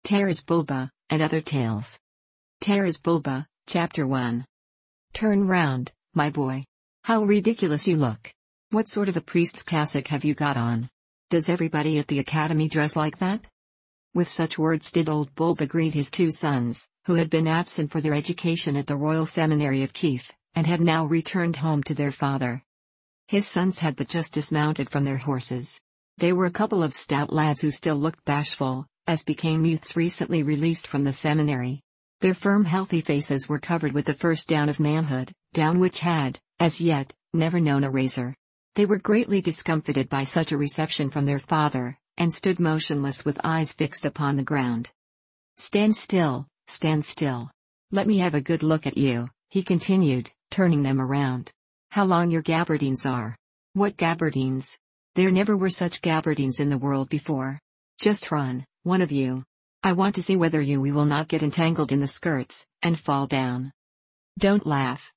Taras Bulba, and Other Tales. Taras Bulba, Chapter 1. Turn round, my boy. How ridiculous you look. What sort of a priest's cassock have you got on? Does everybody at the academy dress like that? With such words did old Bulba greet his two sons, who had been absent for their education at the Royal Seminary of Kiev, and had now returned home to their father. His sons had but just dismounted from their horses. They were a couple of stout lads who still looked bashful, as became youths recently released from the seminary. Their firm healthy faces were covered with the first down of manhood, down which had, as yet, never known a razor. They were greatly discomfited by such a reception from their father, and stood motionless with eyes fixed upon the ground. Stand still, stand still. Let me have a good look at you, he continued, turning them around. How long your gabardines are. What gabardines? There never were such gabardines in the world before. Just run, one of you. I want to see whether we will not get entangled in the skirts, and fall down. Don't laugh,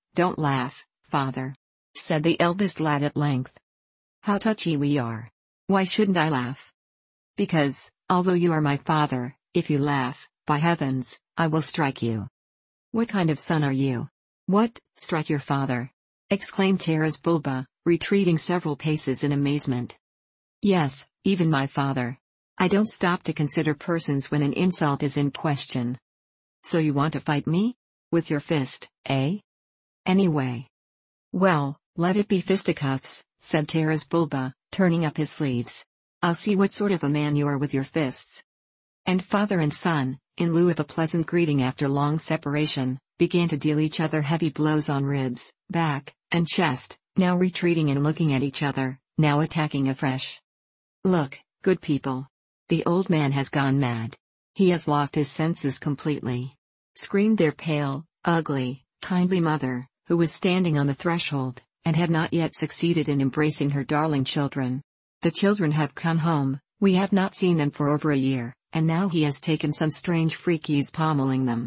father, said the eldest lad at length. How touchy we are. Why shouldn't I laugh? Because, although you are my father, if you laugh, by heavens, I will strike you. What kind of son are you? What, strike your father? Exclaimed Taras Bulba, retreating several paces in amazement. Yes, even my father. I don't stop to consider persons when an insult is in question. So you want to fight me? With your fist, eh? Anyway. Well, let it be fisticuffs, said Taras Bulba, turning up his sleeves. I'll see what sort of a man you are with your fists. And father and son, in lieu of a pleasant greeting after long separation, began to deal each other heavy blows on ribs, back, and chest, now retreating and looking at each other, now attacking afresh. Look, good people. The old man has gone mad. He has lost his senses completely. Screamed their pale, ugly, kindly mother, who was standing on the threshold, and had not yet succeeded in embracing her darling children. The children have come home, we have not seen them for over a year, and now he has taken some strange freak, he's pommeling them.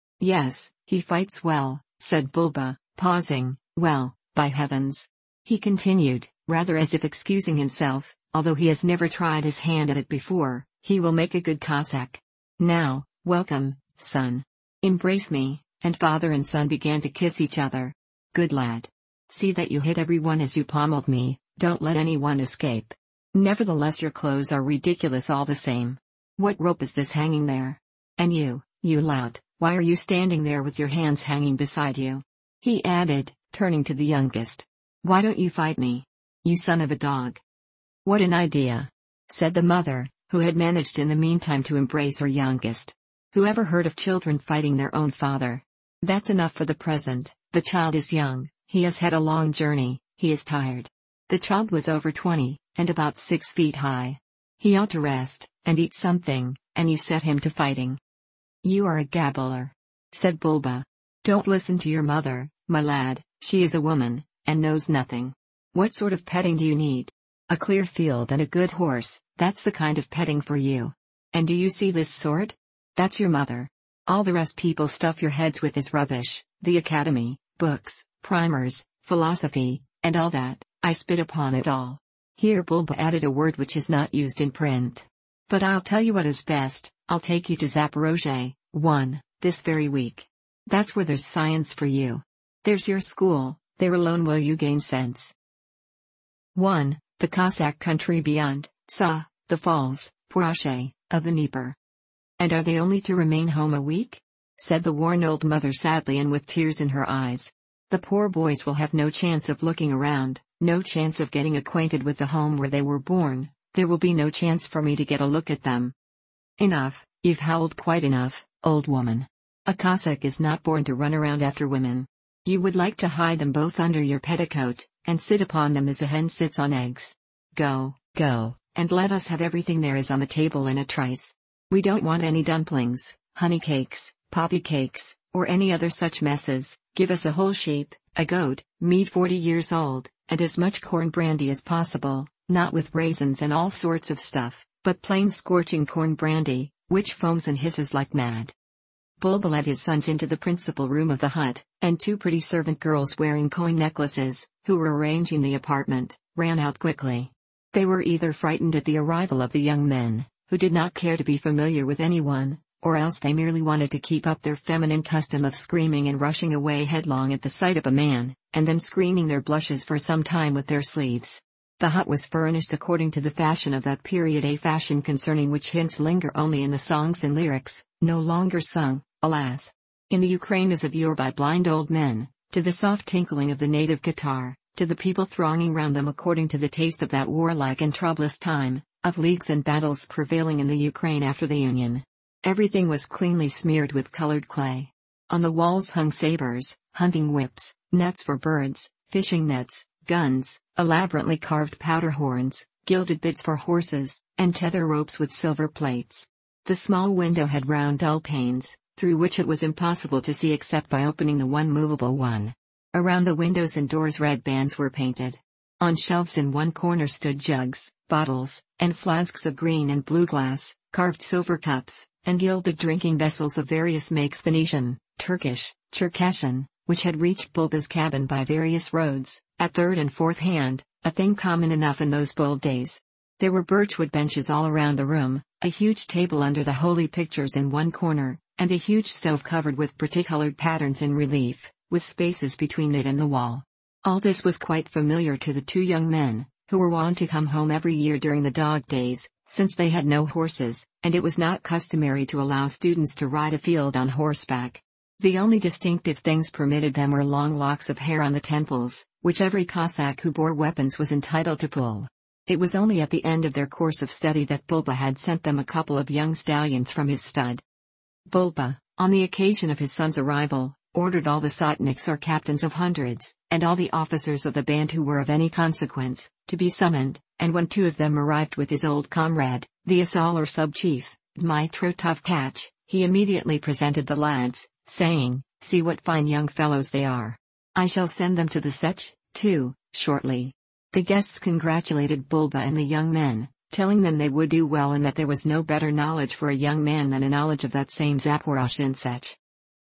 Yes, he fights well, said Bulba, pausing. Well, by heavens. He continued, rather as if excusing himself, although he has never tried his hand at it before, he will make a good Cossack. Now, welcome, son. Embrace me, and father and son began to kiss each other. Good lad. See that you hit everyone as you pommeled me, don't let anyone escape. Nevertheless your clothes are ridiculous all the same. What rope is this hanging there? And you lout, why are you standing there with your hands hanging beside you? He added, turning to the youngest. Why don't you fight me? You son of a dog. What an idea, said the mother, who had managed in the meantime to embrace her youngest. Who ever heard of children fighting their own father? That's enough for the present. The child is young, he has had a long journey, he is tired. The child was over 20, and about 6 feet high. He ought to rest, and eat something, and you set him to fighting. You are a gabbler, said Bulba. Don't listen to your mother, my lad, she is a woman, and knows nothing. What sort of petting do you need? A clear field and a good horse, that's the kind of petting for you. And do you see this sword? That's your mother. All the rest people stuff your heads with is rubbish, the academy, books, primers, philosophy, and all that, I spit upon it all. Here Bulba added a word which is not used in print. But I'll tell you what is best, I'll take you to Zaporozhye, this very week. That's where there's science for you. There's your school, there alone will you gain sense. 1. The Cossack country beyond, the falls, Poroshe, of the Dnieper. And are they only to remain home a week? Said the worn old mother sadly and with tears in her eyes. The poor boys will have no chance of looking around, no chance of getting acquainted with the home where they were born, there will be no chance for me to get a look at them. Enough, you've howled quite enough, old woman. A Cossack is not born to run around after women. You would like to hide them both under your petticoat, and sit upon them as a hen sits on eggs. Go, and let us have everything there is on the table in a trice. We don't want any dumplings, honey cakes, poppy cakes, or any other such messes. Give us a whole sheep, a goat, meat 40 years old, and as much corn brandy as possible, not with raisins and all sorts of stuff, but plain scorching corn brandy, which foams and hisses like mad. Bulba led his sons into the principal room of the hut, and 2 pretty servant girls wearing coin necklaces, who were arranging the apartment, ran out quickly. They were either frightened at the arrival of the young men, who did not care to be familiar with anyone, or else they merely wanted to keep up their feminine custom of screaming and rushing away headlong at the sight of a man, and then screening their blushes for some time with their sleeves. The hut was furnished according to the fashion of that period, a fashion concerning which hints linger only in the songs and lyrics, no longer sung, alas, in the Ukraine as of yore by blind old men, to the soft tinkling of the native guitar, to the people thronging round them according to the taste of that warlike and troublous time, of leagues and battles prevailing in the Ukraine after the Union. Everything was cleanly smeared with colored clay. On the walls hung sabers, hunting whips, nets for birds, fishing nets, guns, elaborately carved powder horns, gilded bits for horses, and tether ropes with silver plates. The small window had round dull panes, through which it was impossible to see except by opening the one movable one. Around the windows and doors red bands were painted. On shelves in one corner stood jugs, bottles, and flasks of green and blue glass, carved silver cups, and gilded drinking vessels of various makes, Venetian, Turkish, Circassian, which had reached Bulba's cabin by various roads, at third and fourth hand, a thing common enough in those bold days. There were birchwood benches all around the room, a huge table under the holy pictures in one corner, and a huge stove covered with pretty-colored patterns in relief, with spaces between it and the wall. All this was quite familiar to the two young men, who were wont to come home every year during the dog days, since they had no horses, and it was not customary to allow students to ride afield on horseback. The only distinctive things permitted them were long locks of hair on the temples, which every Cossack who bore weapons was entitled to pull. It was only at the end of their course of study that Bulba had sent them a couple of young stallions from his stud. Bulba, on the occasion of his son's arrival, ordered all the sotniks or captains of hundreds, and all the officers of the band who were of any consequence, to be summoned, and when two of them arrived with his old comrade, the Asal or sub-chief, Dmytro Tovkach, he immediately presented the lads, saying, "See what fine young fellows they are. I shall send them to the Sech, too, shortly." The guests congratulated Bulba and the young men, telling them they would do well and that there was no better knowledge for a young man than a knowledge of that same Zaporozhian Sech.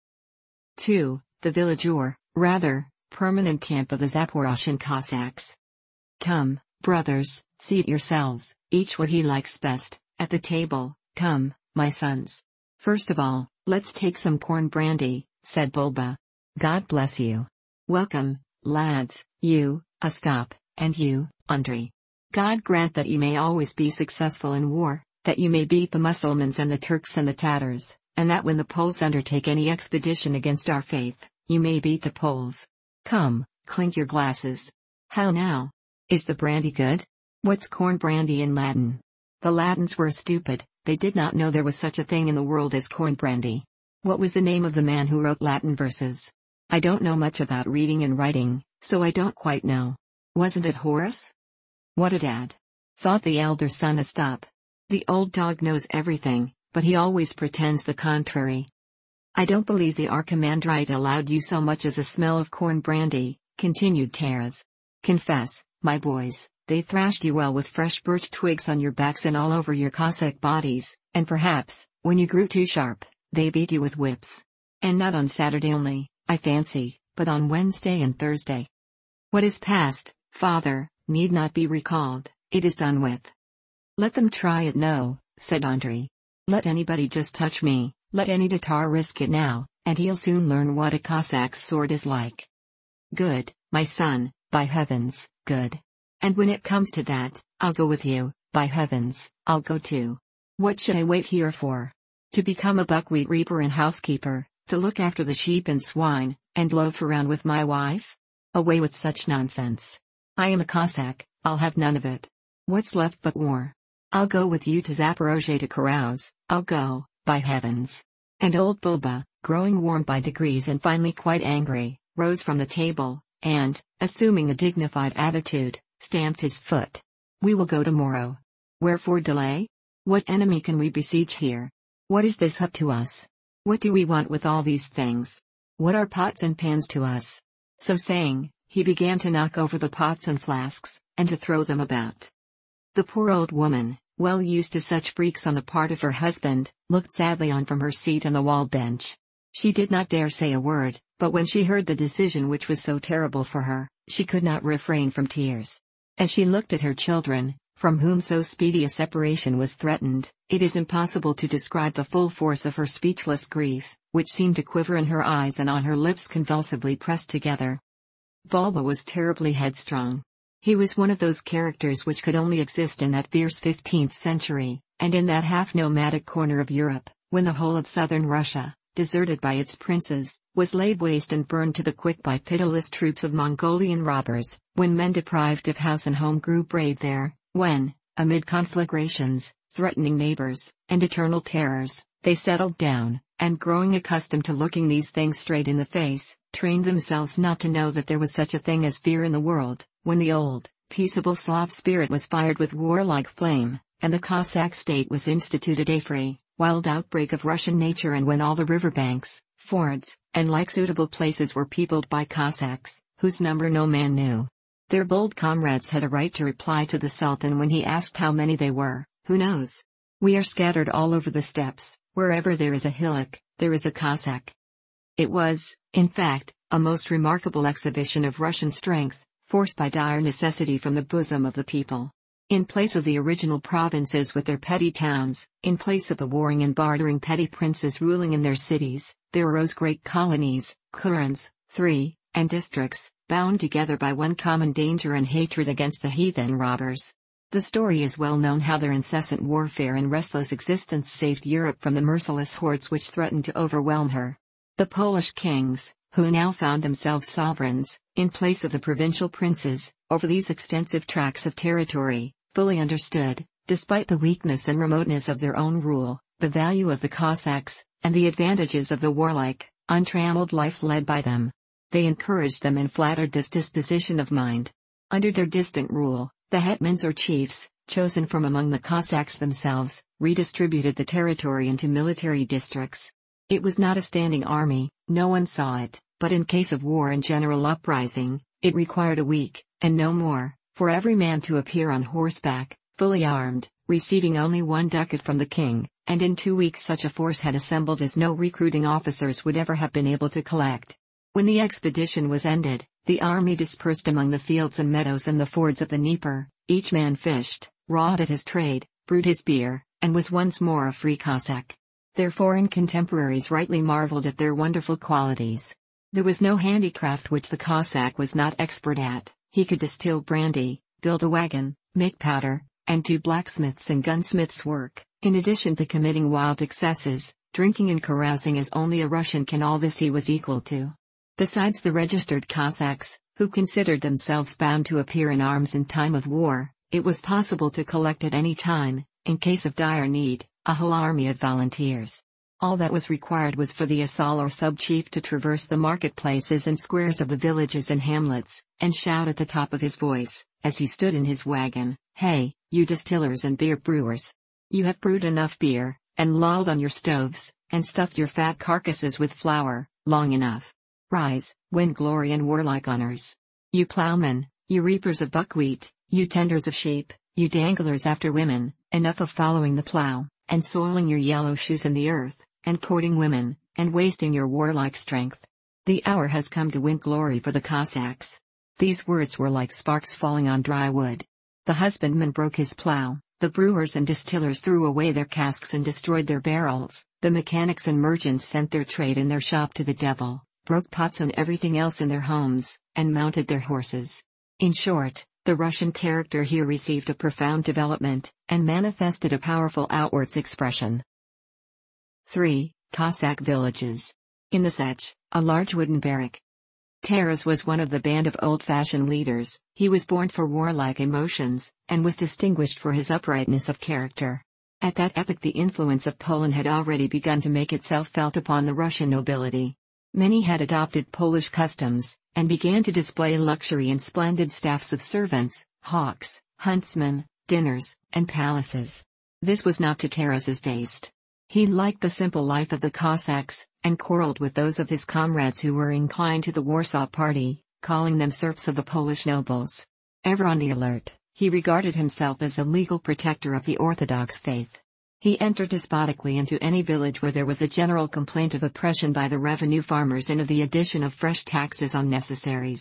2. The village or, rather, permanent camp of the Zaporozhian Cossacks. "Come, brothers, seat yourselves, each what he likes best, at the table. Come, my sons. First of all, let's take some corn brandy," said Bulba. "God bless you. Welcome, lads, you, Ostap, and you, Andrei. God grant that you may always be successful in war, that you may beat the Mussulmans and the Turks and the Tatars, and that when the Poles undertake any expedition against our faith, you may beat the Poles. Come, clink your glasses. How now? Is the brandy good? What's corn brandy in Latin?" The Latins were stupid, they did not know there was such a thing in the world as corn brandy. "What was the name of the man who wrote Latin verses?" "I don't know much about reading and writing, so I don't quite know." "Wasn't it Horace?" "What a dad!" thought the elder son Ostap. "The old dog knows everything, but he always pretends the contrary." "I don't believe the Archimandrite allowed you so much as a smell of corn brandy," continued Taras. "Confess, my boys, they thrashed you well with fresh birch twigs on your backs and all over your Cossack bodies, and perhaps, when you grew too sharp, they beat you with whips. And not on Saturday only, I fancy, but on Wednesday and Thursday. What is past, father, need not be recalled, it is done with." "Let them try it, no," said Andrei. "Let anybody just touch me, let any Tatar risk it now, and he'll soon learn what a Cossack's sword is like." "Good, my son, by heavens, good. And when it comes to that, I'll go with you, by heavens, I'll go too. What should I wait here for? To become a buckwheat reaper and housekeeper, to look after the sheep and swine, and loaf around with my wife? Away with such nonsense. I am a Cossack, I'll have none of it. What's left but war? I'll go with you to Zaporozhye to carouse, I'll go, by heavens." And old Bulba, growing warm by degrees and finally quite angry, rose from the table, and, assuming a dignified attitude, stamped his foot. "We will go tomorrow. Wherefore delay? What enemy can we besiege here? What is this hut to us? What do we want with all these things? What are pots and pans to us?" So saying, he began to knock over the pots and flasks, and to throw them about. The poor old woman, well used to such freaks on the part of her husband, looked sadly on from her seat on the wall bench. She did not dare say a word, but when she heard the decision which was so terrible for her, she could not refrain from tears. As she looked at her children, from whom so speedy a separation was threatened, it is impossible to describe the full force of her speechless grief, which seemed to quiver in her eyes and on her lips convulsively pressed together. Bulba was terribly headstrong. He was one of those characters which could only exist in that fierce 15th century, and in that half-nomadic corner of Europe, when the whole of southern Russia, deserted by its princes, was laid waste and burned to the quick by pitiless troops of Mongolian robbers, when men deprived of house and home grew brave there, when, amid conflagrations, threatening neighbors, and eternal terrors, they settled down, and growing accustomed to looking these things straight in the face, trained themselves not to know that there was such a thing as fear in the world, when the old, peaceable Slav spirit was fired with warlike flame, and the Cossack state was instituted a free, wild outbreak of Russian nature, and when all the riverbanks, fords, and like suitable places were peopled by Cossacks, whose number no man knew. Their bold comrades had a right to reply to the Sultan when he asked how many they were. Who knows? We are scattered all over the steppes, wherever there is a hillock, there is a Cossack. It was, in fact, a most remarkable exhibition of Russian strength, forced by dire necessity from the bosom of the people. In place of the original provinces with their petty towns, in place of the warring and bartering petty princes ruling in their cities, there arose great colonies, kurens, and districts, bound together by one common danger and hatred against the heathen robbers. The story is well known how their incessant warfare and restless existence saved Europe from the merciless hordes which threatened to overwhelm her. The Polish kings, who now found themselves sovereigns, in place of the provincial princes, over these extensive tracts of territory, fully understood, despite the weakness and remoteness of their own rule, the value of the Cossacks, and the advantages of the warlike, untrammeled life led by them. They encouraged them and flattered this disposition of mind. Under their distant rule, the hetmans or chiefs, chosen from among the Cossacks themselves, redistributed the territory into military districts. It was not a standing army, no one saw it, but in case of war and general uprising, it required a week, and no more, for every man to appear on horseback, fully armed, receiving only 1 ducat from the king, and in 2 weeks such a force had assembled as no recruiting officers would ever have been able to collect. When the expedition was ended, the army dispersed among the fields and meadows and the fords of the Dnieper, each man fished, wrought at his trade, brewed his beer, and was once more a free Cossack. Their foreign contemporaries rightly marveled at their wonderful qualities. There was no handicraft which the Cossack was not expert at. He could distill brandy, build a wagon, make powder, and do blacksmiths' and gunsmiths' work, in addition to committing wild excesses, drinking and carousing as only a Russian can. All this he was equal to. Besides the registered Cossacks, who considered themselves bound to appear in arms in time of war, it was possible to collect at any time, in case of dire need, a whole army of volunteers. All that was required was for the Asal or sub-chief to traverse the marketplaces and squares of the villages and hamlets, and shout at the top of his voice, as he stood in his wagon, "Hey, you distillers and beer brewers! You have brewed enough beer, and lolled on your stoves, and stuffed your fat carcasses with flour, long enough. Rise, win glory and warlike honors. You plowmen, you reapers of buckwheat, you tenders of sheep, you danglers after women, enough of following the plow, and soiling your yellow shoes in the earth, and courting women, and wasting your warlike strength. The hour has come to win glory for the Cossacks." These words were like sparks falling on dry wood. The husbandman broke his plow, the brewers and distillers threw away their casks and destroyed their barrels, the mechanics and merchants sent their trade and their shop to the devil, broke pots and everything else in their homes, and mounted their horses. In short, the Russian character here received a profound development, and manifested a powerful outwards expression. 3. Cossack villages. In the Sech, a large wooden barrack. Taras was one of the band of old-fashioned leaders. He was born for warlike emotions, and was distinguished for his uprightness of character. At that epoch the influence of Poland had already begun to make itself felt upon the Russian nobility. Many had adopted Polish customs, and began to display luxury in splendid staffs of servants, hawks, huntsmen, dinners, and palaces. This was not to Taras's taste. He liked the simple life of the Cossacks, and quarreled with those of his comrades who were inclined to the Warsaw Party, calling them serfs of the Polish nobles. Ever on the alert, he regarded himself as the legal protector of the Orthodox faith. He entered despotically into any village where there was a general complaint of oppression by the revenue farmers and of the addition of fresh taxes on necessaries.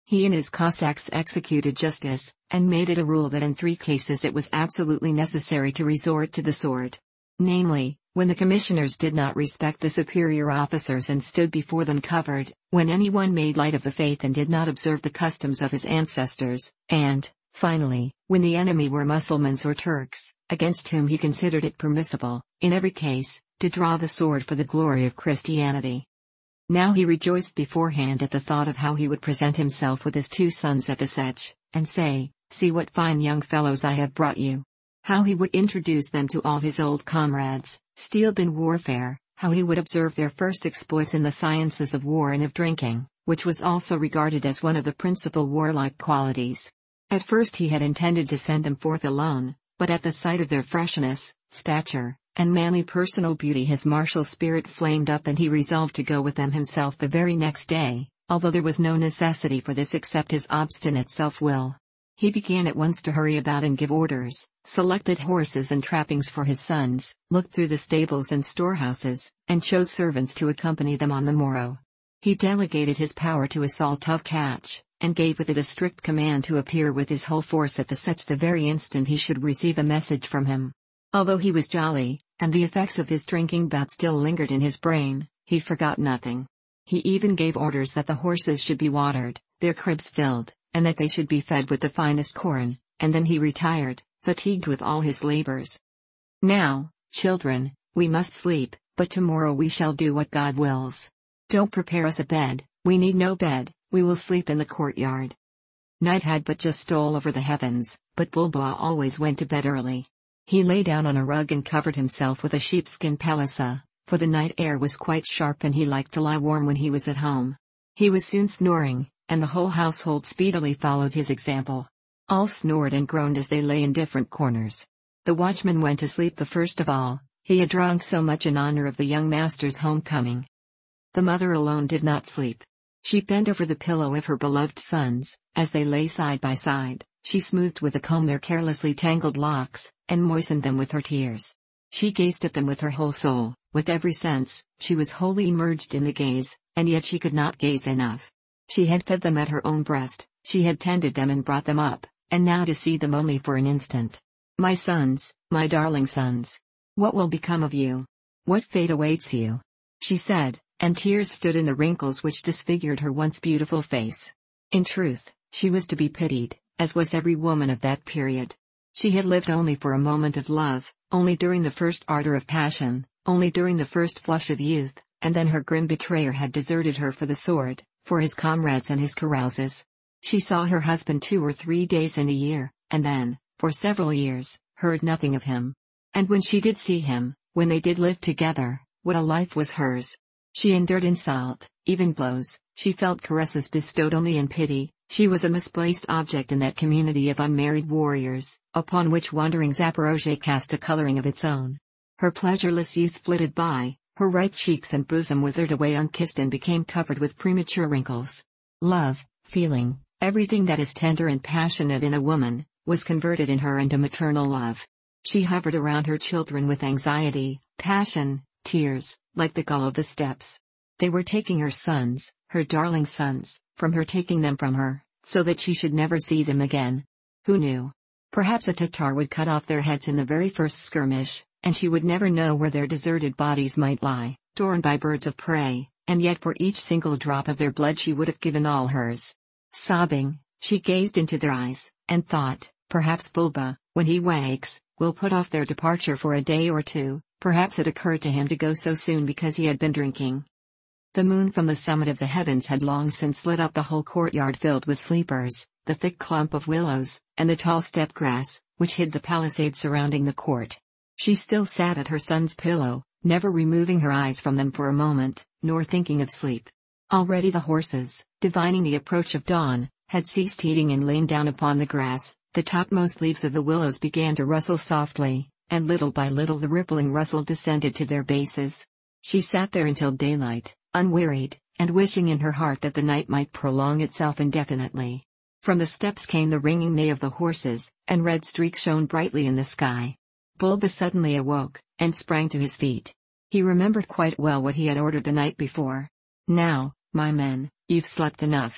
He and his Cossacks executed justice, and made it a rule that in 3 cases it was absolutely necessary to resort to the sword. Namely, when the commissioners did not respect the superior officers and stood before them covered, when anyone made light of the faith and did not observe the customs of his ancestors, and, finally, when the enemy were Mussulmans or Turks, against whom he considered it permissible, in every case, to draw the sword for the glory of Christianity. Now he rejoiced beforehand at the thought of how he would present himself with his 2 sons at the Setch, and say, "See what fine young fellows I have brought you." How he would introduce them to all his old comrades, steeled in warfare, how he would observe their first exploits in the sciences of war and of drinking, which was also regarded as one of the principal warlike qualities. At first he had intended to send them forth alone, but at the sight of their freshness, stature, and manly personal beauty his martial spirit flamed up and he resolved to go with them himself the very next day, although there was no necessity for this except his obstinate self-will. He began at once to hurry about and give orders, selected horses and trappings for his sons, looked through the stables and storehouses, and chose servants to accompany them on the morrow. He delegated his power to Assault Tovkatch, and gave with it a strict command to appear with his whole force at the Setch the very instant he should receive a message from him. Although he was jolly, and the effects of his drinking bout still lingered in his brain, he forgot nothing. He even gave orders that the horses should be watered, their cribs filled, and that they should be fed with the finest corn, and then he retired, fatigued with all his labors. "Now, children, we must sleep, but tomorrow we shall do what God wills. Don't prepare us a bed, we need no bed, we will sleep in the courtyard." Night had but just stole over the heavens, but Bulba always went to bed early. He lay down on a rug and covered himself with a sheepskin pelissa, for the night air was quite sharp and he liked to lie warm when he was at home. He was soon snoring, and the whole household speedily followed his example. All snored and groaned as they lay in different corners. The watchman went to sleep the first of all, he had drunk so much in honor of the young master's homecoming. The mother alone did not sleep. She bent over the pillow of her beloved sons, as they lay side by side, she smoothed with a comb their carelessly tangled locks, and moistened them with her tears. She gazed at them with her whole soul, with every sense, she was wholly immersed in the gaze, and yet she could not gaze enough. She had fed them at her own breast, she had tended them and brought them up, and now to see them only for an instant. "My sons, my darling sons. What will become of you? What fate awaits you?" she said, and tears stood in the wrinkles which disfigured her once beautiful face. In truth, she was to be pitied, as was every woman of that period. She had lived only for a moment of love, only during the first ardor of passion, only during the first flush of youth, and then her grim betrayer had deserted her for the sword, for his comrades and his carouses. She saw her husband 2 or 3 days in a year, and then, for several years, heard nothing of him. And when she did see him, when they did live together, what a life was hers! She endured insult, even blows, she felt caresses bestowed only in pity, she was a misplaced object in that community of unmarried warriors, upon which wandering Zaporozhye cast a coloring of its own. Her pleasureless youth flitted by, her ripe cheeks and bosom withered away unkissed and became covered with premature wrinkles. Love, feeling, everything that is tender and passionate in a woman, was converted in her into maternal love. She hovered around her children with anxiety, passion, tears, like the gull of the steppes. They were taking her sons, her darling sons, from her, taking them from her, so that she should never see them again. Who knew? Perhaps a Tatar would cut off their heads in the very first skirmish, and she would never know where their deserted bodies might lie, torn by birds of prey, and yet for each single drop of their blood she would have given all hers. Sobbing, she gazed into their eyes, and thought, perhaps Bulba, when he wakes, will put off their departure for a day or 2, perhaps it occurred to him to go so soon because he had been drinking. The moon from the summit of the heavens had long since lit up the whole courtyard filled with sleepers, the thick clump of willows, and the tall steppe grass, which hid the palisade surrounding the court. She still sat at her son's pillow, never removing her eyes from them for a moment, nor thinking of sleep. Already the horses, divining the approach of dawn, had ceased eating and lain down upon the grass, the topmost leaves of the willows began to rustle softly, and little by little the rippling rustle descended to their bases. She sat there until daylight, unwearied, and wishing in her heart that the night might prolong itself indefinitely. From the steppes came the ringing neigh of the horses, and red streaks shone brightly in the sky. Bulba suddenly awoke, and sprang to his feet. He remembered quite well what he had ordered the night before. "Now, my men, you've slept enough.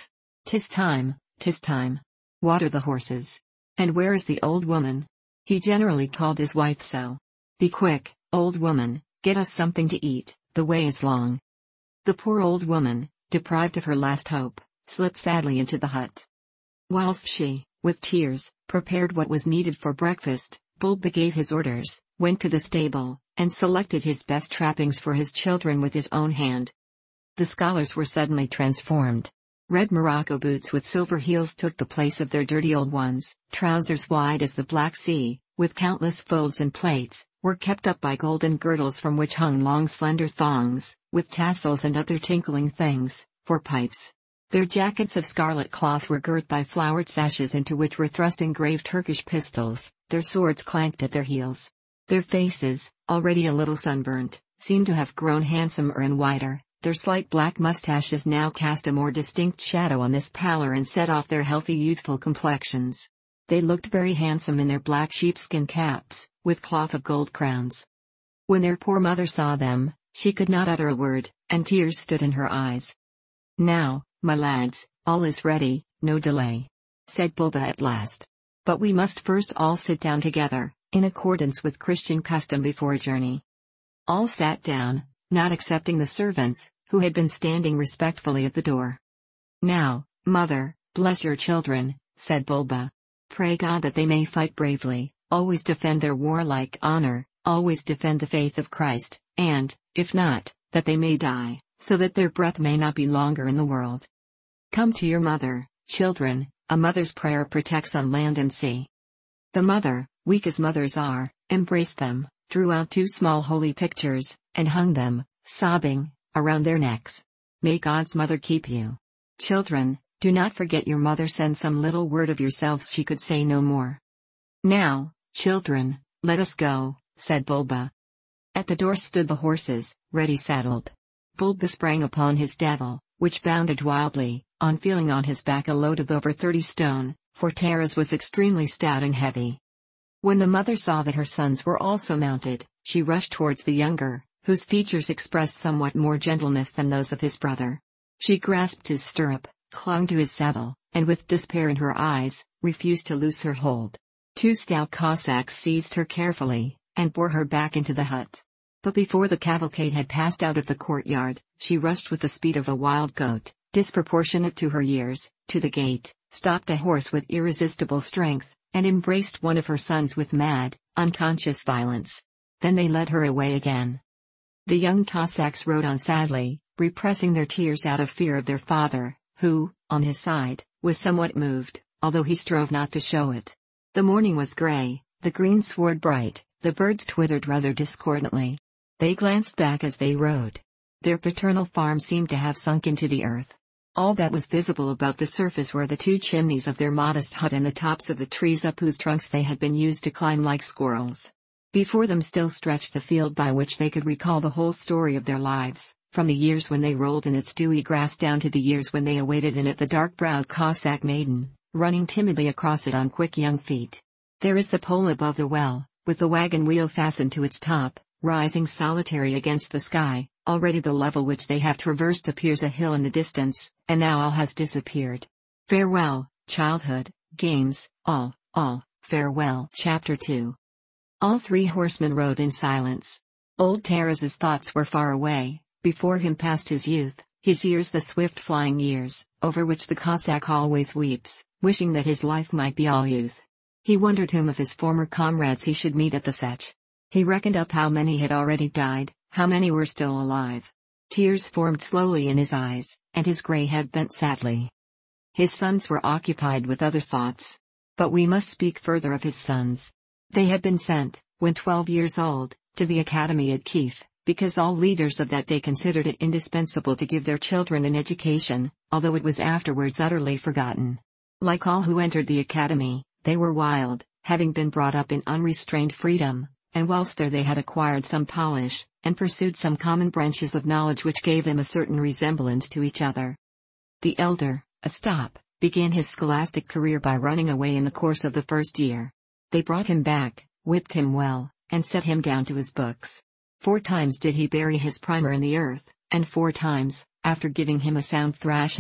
'Tis time, 'tis time. Water the horses. And where is the old woman?" He generally called his wife so. "Be quick, old woman, get us something to eat, the way is long." The poor old woman, deprived of her last hope, slipped sadly into the hut. Whilst she, with tears, prepared what was needed for breakfast, Bulba gave his orders, went to the stable, and selected his best trappings for his children with his own hand. The scholars were suddenly transformed. Red Morocco boots with silver heels took the place of their dirty old ones, trousers wide as the Black Sea, with countless folds and plaits, were kept up by golden girdles from which hung long slender thongs, with tassels and other tinkling things, for pipes. Their jackets of scarlet cloth were girt by flowered sashes into which were thrust engraved Turkish pistols, their swords clanked at their heels. Their faces, already a little sunburnt, seemed to have grown handsomer and whiter. Their slight black mustaches now cast a more distinct shadow on this pallor and set off their healthy youthful complexions. They looked very handsome in their black sheepskin caps, with cloth of gold crowns. When their poor mother saw them, she could not utter a word, and tears stood in her eyes. "Now, my lads, all is ready, no delay," said Bulba at last. "But we must first all sit down together, in accordance with Christian custom before a journey." All sat down, not excepting the servants, who had been standing respectfully at the door. "Now, mother, bless your children," said Bulba. "Pray God that they may fight bravely, always defend their warlike honor, always defend the faith of Christ, and, if not, that they may die, so that their breath may not be longer in the world. Come to your mother, children, a mother's prayer protects on land and sea." The mother, weak as mothers are, embraced them, drew out two small holy pictures, and hung them, sobbing, around their necks. "May God's mother keep you. Children, do not forget your mother. Send some little word of yourselves." She could say no more. "Now, children, let us go," said Bulba. At the door stood the horses, ready saddled. Bulba sprang upon his devil, which bounded wildly, on feeling on his back a load of over 30 stone, for Taras was extremely stout and heavy. When the mother saw that her sons were also mounted, she rushed towards the younger, whose features expressed somewhat more gentleness than those of his brother. She grasped his stirrup, clung to his saddle, and with despair in her eyes, refused to loose her hold. Two stout Cossacks seized her carefully, and bore her back into the hut. But before the cavalcade had passed out of the courtyard, she rushed with the speed of a wild goat, disproportionate to her years, to the gate, stopped a horse with irresistible strength, and embraced one of her sons with mad, unconscious violence. Then they led her away again. The young Cossacks rode on sadly, repressing their tears out of fear of their father, who, on his side, was somewhat moved, although he strove not to show it. The morning was grey, the greensward bright, the birds twittered rather discordantly. They glanced back as they rode. Their paternal farm seemed to have sunk into the earth. All that was visible about the surface were the two chimneys of their modest hut and the tops of the trees up whose trunks they had been used to climb like squirrels. Before them still stretched the field by which they could recall the whole story of their lives, from the years when they rolled in its dewy grass down to the years when they awaited in it the dark-browed Cossack maiden, running timidly across it on quick young feet. There is the pole above the well, with the wagon wheel fastened to its top, rising solitary against the sky. Already the level which they have traversed appears a hill in the distance, and now all has disappeared. Farewell, childhood, games, all, farewell. Chapter 2. All three horsemen rode in silence. Old Taras's thoughts were far away. Before him passed his youth, his years the swift flying years, over which the Cossack always weeps, wishing that his life might be all youth. He wondered whom of his former comrades he should meet at the Sech. He reckoned up how many had already died, how many were still alive. Tears formed slowly in his eyes, and his grey head bent sadly. His sons were occupied with other thoughts. But we must speak further of his sons. They had been sent, when 12 years old, to the academy at Kiev, because all leaders of that day considered it indispensable to give their children an education, although it was afterwards utterly forgotten. Like all who entered the academy, they were wild, having been brought up in unrestrained freedom, and whilst there they had acquired some polish, and pursued some common branches of knowledge which gave them a certain resemblance to each other. The elder, Ostap, began his scholastic career by running away in the course of the first year. They brought him back, whipped him well, and set him down to his books. 4 times did he bury his primer in the earth, and 4 times, after giving him a sound thrashing,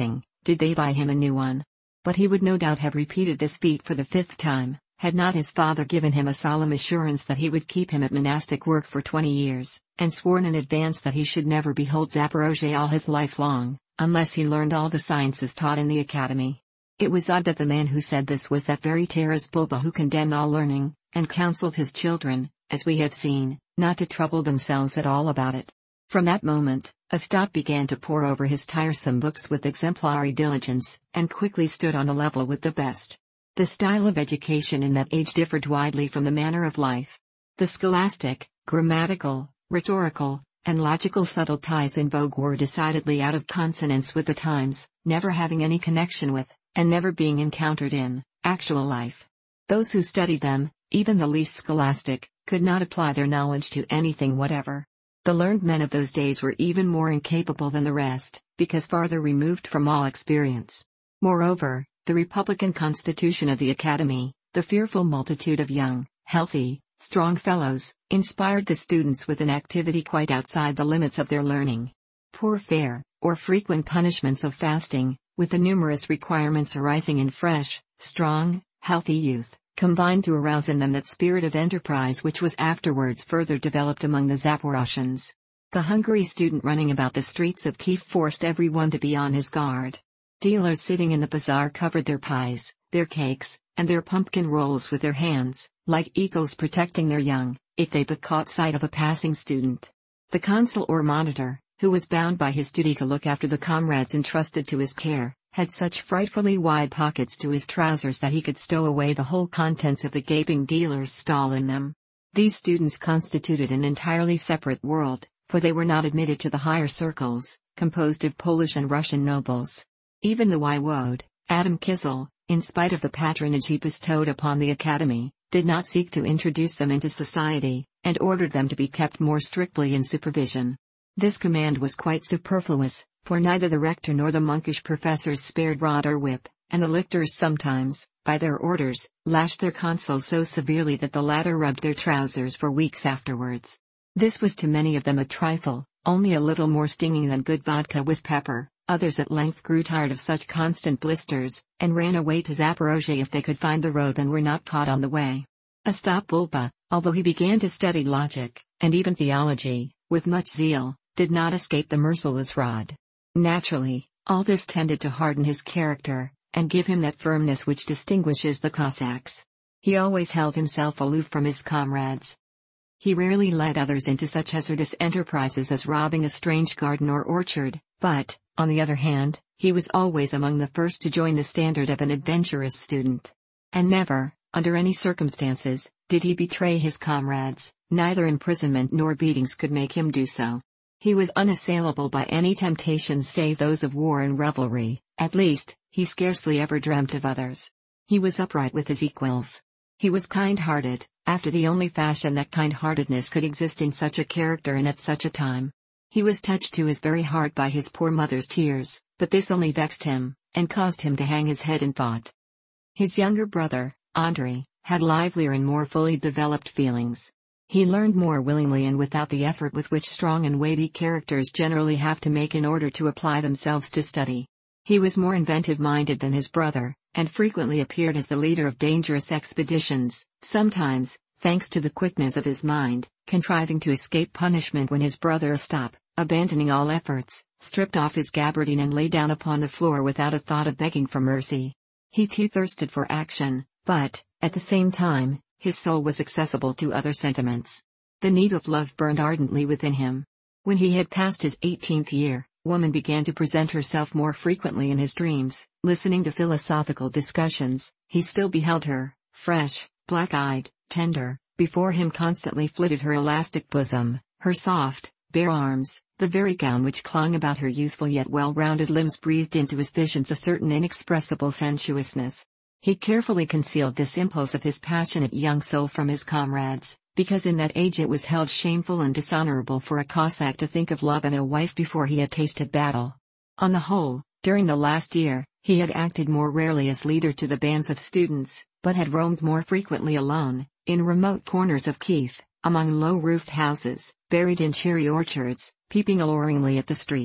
did they buy him a new one. But he would no doubt have repeated this feat for the 5th time, had not his father given him a solemn assurance that he would keep him at monastic work for 20 years, and sworn in advance that he should never behold Zaporozhe all his life long, unless he learned all the sciences taught in the academy. It was odd that the man who said this was that very Taras Bulba who condemned all learning, and counseled his children, as we have seen, not to trouble themselves at all about it. From that moment, Ostap began to pore over his tiresome books with exemplary diligence, and quickly stood on a level with the best. The style of education in that age differed widely from the manner of life. The scholastic, grammatical, rhetorical, and logical subtleties in vogue were decidedly out of consonance with the times, never having any connection with, and never being encountered in, actual life. Those who studied them, even the least scholastic, could not apply their knowledge to anything whatever. The learned men of those days were even more incapable than the rest, because farther removed from all experience. Moreover, the Republican Constitution of the Academy, the fearful multitude of young, healthy, strong fellows, inspired the students with an activity quite outside the limits of their learning. Poor fare, or frequent punishments of fasting, with the numerous requirements arising in fresh, strong, healthy youth, combined to arouse in them that spirit of enterprise which was afterwards further developed among the Zaporozhians. The hungry student running about the streets of Kiev forced everyone to be on his guard. Dealers sitting in the bazaar covered their pies, their cakes, and their pumpkin rolls with their hands, like eagles protecting their young, if they but caught sight of a passing student. The consul or monitor, who was bound by his duty to look after the comrades entrusted to his care, had such frightfully wide pockets to his trousers that he could stow away the whole contents of the gaping dealer's stall in them. These students constituted an entirely separate world, for they were not admitted to the higher circles, composed of Polish and Russian nobles. Even the Voivode, Adam Kizil, in spite of the patronage he bestowed upon the academy, did not seek to introduce them into society, and ordered them to be kept more strictly in supervision. This command was quite superfluous, for neither the rector nor the monkish professors spared rod or whip, and the lictors sometimes, by their orders, lashed their consul so severely that the latter rubbed their trousers for weeks afterwards. This was to many of them a trifle, only a little more stinging than good vodka with pepper. Others at length grew tired of such constant blisters, and ran away to Zaporozhe if they could find the road and were not caught on the way. Ostap Bulba, although he began to study logic, and even theology, with much zeal, did not escape the merciless rod. Naturally, all this tended to harden his character, and give him that firmness which distinguishes the Cossacks. He always held himself aloof from his comrades. He rarely led others into such hazardous enterprises as robbing a strange garden or orchard, but, on the other hand, he was always among the first to join the standard of an adventurous student. And never, under any circumstances, did he betray his comrades. Neither imprisonment nor beatings could make him do so. He was unassailable by any temptations save those of war and revelry, at least, he scarcely ever dreamt of others. He was upright with his equals. He was kind-hearted, after the only fashion that kind-heartedness could exist in such a character and at such a time. He was touched to his very heart by his poor mother's tears, but this only vexed him, and caused him to hang his head in thought. His younger brother, Andrei, had livelier and more fully developed feelings. He learned more willingly and without the effort with which strong and weighty characters generally have to make in order to apply themselves to study. He was more inventive-minded than his brother, and frequently appeared as the leader of dangerous expeditions, sometimes, thanks to the quickness of his mind, contriving to escape punishment when his brother Ostap, abandoning all efforts, stripped off his gabardine and lay down upon the floor without a thought of begging for mercy. He too thirsted for action, but, at the same time, his soul was accessible to other sentiments. The need of love burned ardently within him. When he had passed his 18th year, woman began to present herself more frequently in his dreams. Listening to philosophical discussions, he still beheld her, fresh, black-eyed, tender. Before him constantly flitted her elastic bosom, her soft, bare arms, the very gown which clung about her youthful yet well-rounded limbs breathed into his visions a certain inexpressible sensuousness. He carefully concealed this impulse of his passionate young soul from his comrades, because in that age it was held shameful and dishonorable for a Cossack to think of love and a wife before he had tasted battle. On the whole, during the last year, he had acted more rarely as leader to the bands of students, but had roamed more frequently alone, in remote corners of Kiev, among low-roofed houses, buried in cherry orchards, peeping alluringly at the street.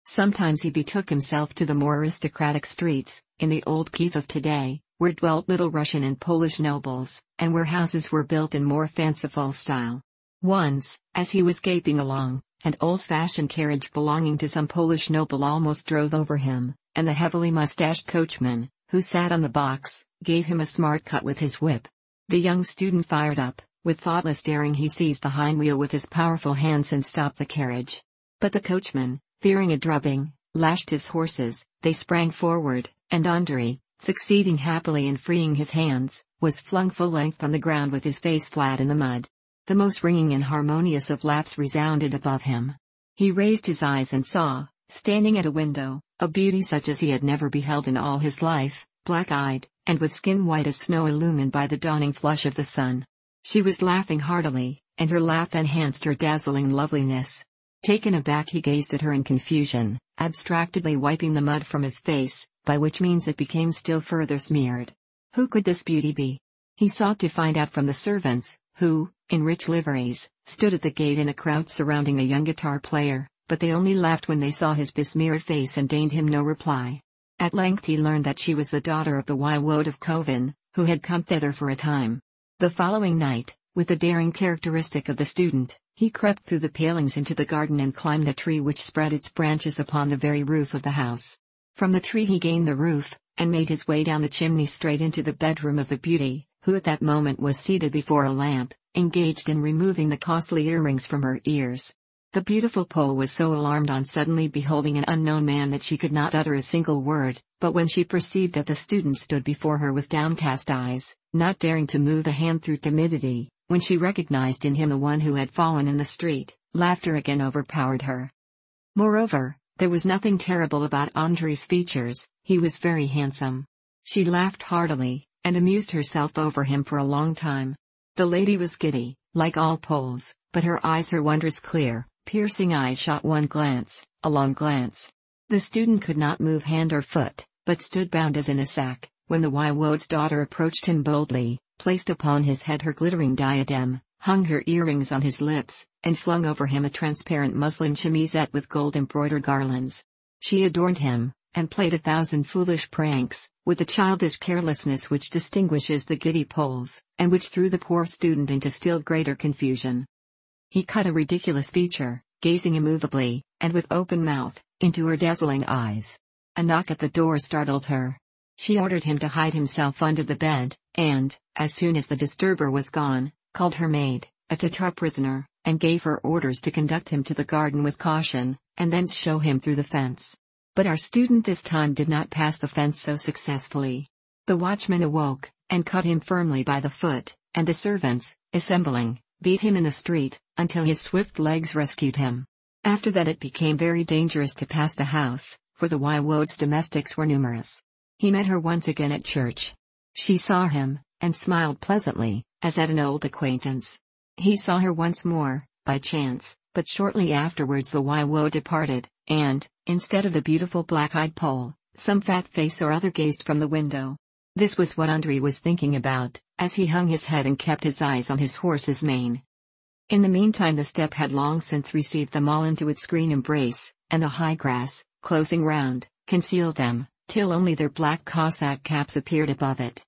Sometimes he betook himself to the more aristocratic streets, in the old Kiev of today, where dwelt little Russian and Polish nobles, and where houses were built in more fanciful style. Once, as he was gaping along, an old-fashioned carriage belonging to some Polish noble almost drove over him, and the heavily mustached coachman, who sat on the box, gave him a smart cut with his whip. The young student fired up. With thoughtless daring he seized the hindwheel with his powerful hands and stopped the carriage. But the coachman, fearing a drubbing, lashed his horses. They sprang forward, and Andrei, succeeding happily in freeing his hands, was flung full length on the ground with his face flat in the mud. The most ringing and harmonious of laughs resounded above him. He raised his eyes and saw, standing at a window, a beauty such as he had never beheld in all his life, black-eyed, and with skin white as snow illumined by the dawning flush of the sun. She was laughing heartily, and her laugh enhanced her dazzling loveliness. Taken aback he gazed at her in confusion, abstractedly wiping the mud from his face, by which means it became still further smeared. Who could this beauty be? He sought to find out from the servants, who, in rich liveries, stood at the gate in a crowd surrounding a young guitar player, but they only laughed when they saw his besmeared face and deigned him no reply. At length he learned that she was the daughter of the Woiwode of Kovin, who had come thither for a time. The following night, with the daring characteristic of the student, he crept through the palings into the garden and climbed a tree which spread its branches upon the very roof of the house. From the tree he gained the roof, and made his way down the chimney straight into the bedroom of the beauty, who at that moment was seated before a lamp, engaged in removing the costly earrings from her ears. The beautiful Pole was so alarmed on suddenly beholding an unknown man that she could not utter a single word, but when she perceived that the student stood before her with downcast eyes, not daring to move a hand through timidity, when she recognized in him the one who had fallen in the street, laughter again overpowered her. Moreover, there was nothing terrible about Andrei's features, he was very handsome. She laughed heartily, and amused herself over him for a long time. The lady was giddy, like all Poles, but her eyes her wondrous clear, piercing eyes shot one glance, a long glance. The student could not move hand or foot, but stood bound as in a sack, when the Woiwode's daughter approached him boldly, placed upon his head her glittering diadem, hung her earrings on his lips, and flung over him a transparent muslin chemisette with gold-embroidered garlands. She adorned him, and played 1,000 foolish pranks, with the childish carelessness which distinguishes the giddy Poles, and which threw the poor student into still greater confusion. He cut a ridiculous feature, gazing immovably, and with open mouth, into her dazzling eyes. A knock at the door startled her. She ordered him to hide himself under the bed, and, as soon as the disturber was gone, called her maid, a Tatar prisoner, and gave her orders to conduct him to the garden with caution, and thence show him through the fence. But our student this time did not pass the fence so successfully. The watchman awoke, and caught him firmly by the foot, and the servants, assembling, beat him in the street, until his swift legs rescued him. After that it became very dangerous to pass the house, for the Woiwode's domestics were numerous. He met her once again at church. She saw him, and smiled pleasantly, as at an old acquaintance. He saw her once more, by chance, but shortly afterwards the Woiwode departed, and, instead of the beautiful black-eyed Pole, some fat face or other gazed from the window. This was what Andrei was thinking about, as he hung his head and kept his eyes on his horse's mane. In the meantime the steppe had long since received them all into its green embrace, and the high grass, closing round, concealed them, till only their black Cossack caps appeared above it.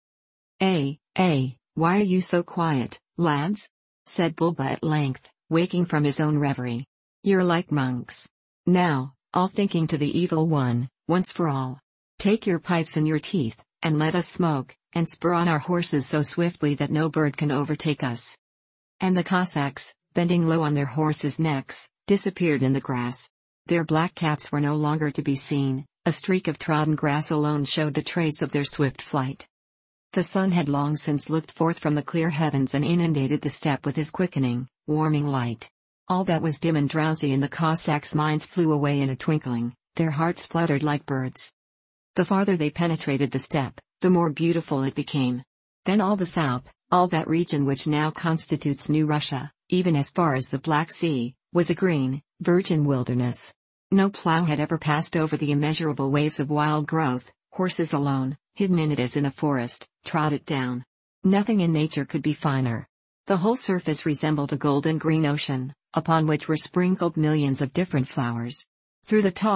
Why are you so quiet, lads?" said Bulba at length, waking from his own reverie. "You're like monks. Now, all thinking to the evil one, once for all. Take your pipes in your teeth, and let us smoke, and spur on our horses so swiftly that no bird can overtake us." And the Cossacks, bending low on their horses' necks, disappeared in the grass. Their black caps were no longer to be seen, a streak of trodden grass alone showed the trace of their swift flight. The sun had long since looked forth from the clear heavens and inundated the steppe with his quickening, warming light. All that was dim and drowsy in the Cossacks' minds flew away in a twinkling, their hearts fluttered like birds. The farther they penetrated the steppe, the more beautiful it became. Then all the south, all that region which now constitutes New Russia, even as far as the Black Sea, was a green, virgin wilderness. No plough had ever passed over the immeasurable waves of wild growth, horses alone, hidden in it as in a forest, trod it down. Nothing in nature could be finer. The whole surface resembled a golden green ocean, upon which were sprinkled millions of different flowers. Through the tall,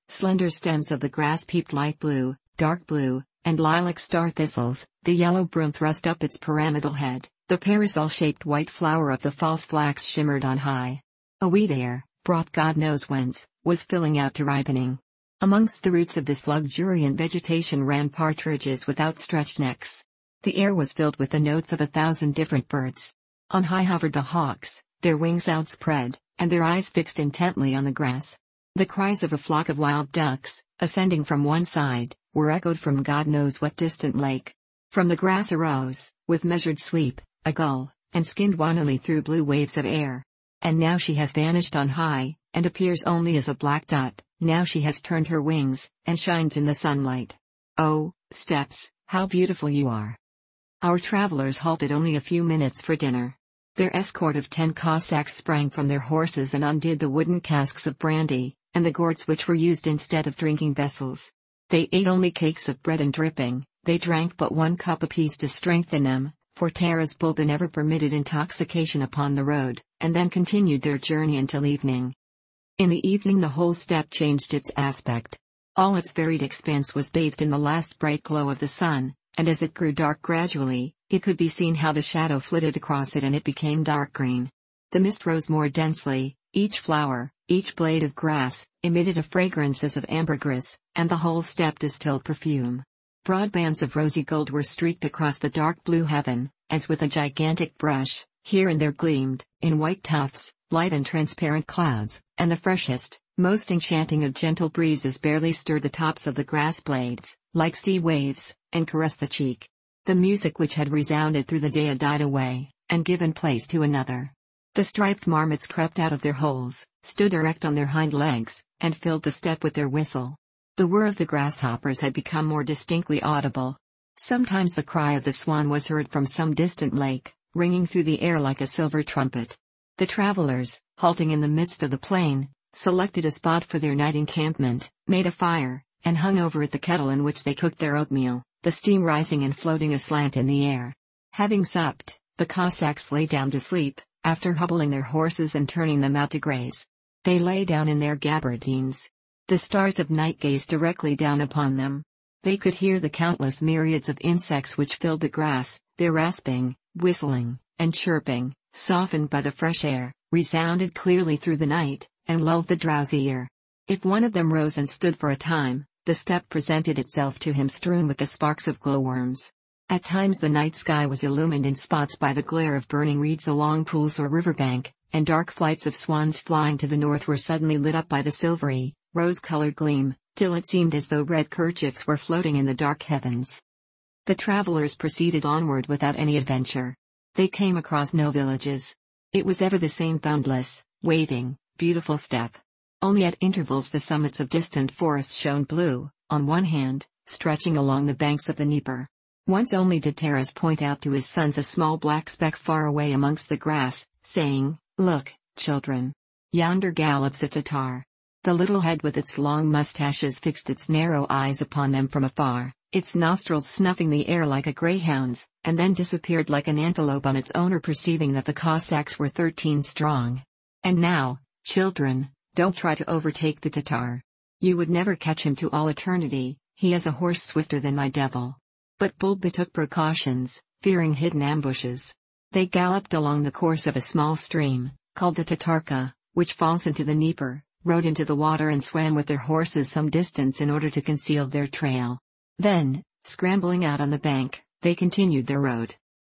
Slender stems of the grass peeped light blue, dark blue, and lilac star thistles, the yellow broom thrust up its pyramidal head, the parasol-shaped white flower of the false flax shimmered on high. A wheat air, brought God knows whence, was filling out to ripening. Amongst the roots of this luxuriant vegetation ran partridges with outstretched necks. The air was filled with the notes of 1,000 different birds. On high hovered the hawks, their wings outspread, and their eyes fixed intently on the grass. The cries of a flock of wild ducks, ascending from one side, were echoed from God knows what distant lake. From the grass arose, with measured sweep, a gull, and skimmed wannily through blue waves of air. And now she has vanished on high, and appears only as a black dot. Now she has turned her wings, and shines in the sunlight. Oh, steppes, how beautiful you are! Our travelers halted only a few minutes for dinner. Their escort of 10 Cossacks sprang from their horses and undid the wooden casks of brandy, and the gourds which were used instead of drinking vessels. They ate only cakes of bread and dripping, they drank but 1 cup apiece to strengthen them, for Taras Bulba never permitted intoxication upon the road, and then continued their journey until evening. In the evening the whole steppe changed its aspect. All its varied expanse was bathed in the last bright glow of the sun, and as it grew dark gradually, it could be seen how the shadow flitted across it and it became dark green. The mist rose more densely, each flower, each blade of grass, emitted a fragrance as of ambergris, and the whole steppe distilled perfume. Broad bands of rosy gold were streaked across the dark blue heaven, as with a gigantic brush. Here and there gleamed, in white tufts, light and transparent clouds, and the freshest, most enchanting of gentle breezes barely stirred the tops of the grass blades, like sea waves, and caressed the cheek. The music which had resounded through the day had died away, and given place to another. The striped marmots crept out of their holes, stood erect on their hind legs, and filled the steppe with their whistle. The whir of the grasshoppers had become more distinctly audible. Sometimes the cry of the swan was heard from some distant lake, ringing through the air like a silver trumpet. The travelers, halting in the midst of the plain, selected a spot for their night encampment, made a fire, and hung over it the kettle in which they cooked their oatmeal, the steam rising and floating aslant in the air. Having supped, the Cossacks lay down to sleep, after hobbling their horses and turning them out to graze. They lay down in their gabardines. The stars of night gazed directly down upon them. They could hear the countless myriads of insects which filled the grass, their rasping, whistling, and chirping, softened by the fresh air, resounded clearly through the night, and lulled the drowsy ear. If one of them rose and stood for a time, the steppe presented itself to him strewn with the sparks of glowworms. At times the night sky was illumined in spots by the glare of burning reeds along pools or riverbank, and dark flights of swans flying to the north were suddenly lit up by the silvery, rose-colored gleam, till it seemed as though red kerchiefs were floating in the dark heavens. The travelers proceeded onward without any adventure. They came across no villages. It was ever the same boundless, waving, beautiful steppe. Only at intervals the summits of distant forests shone blue, on one hand, stretching along the banks of the Dnieper. Once only did Taras point out to his sons a small black speck far away amongst the grass, saying, "Look, children. Yonder gallops a Tatar." The little head with its long mustaches fixed its narrow eyes upon them from afar, its nostrils snuffing the air like a greyhound's, and then disappeared like an antelope on its owner perceiving that the Cossacks were 13 strong. "And now, children, don't try to overtake the Tatar. You would never catch him to all eternity, he has a horse swifter than my devil." But Bulba took precautions, fearing hidden ambushes. They galloped along the course of a small stream, called the Tatarka, which falls into the Dnieper, rode into the water and swam with their horses some distance in order to conceal their trail. Then, scrambling out on the bank, they continued their road.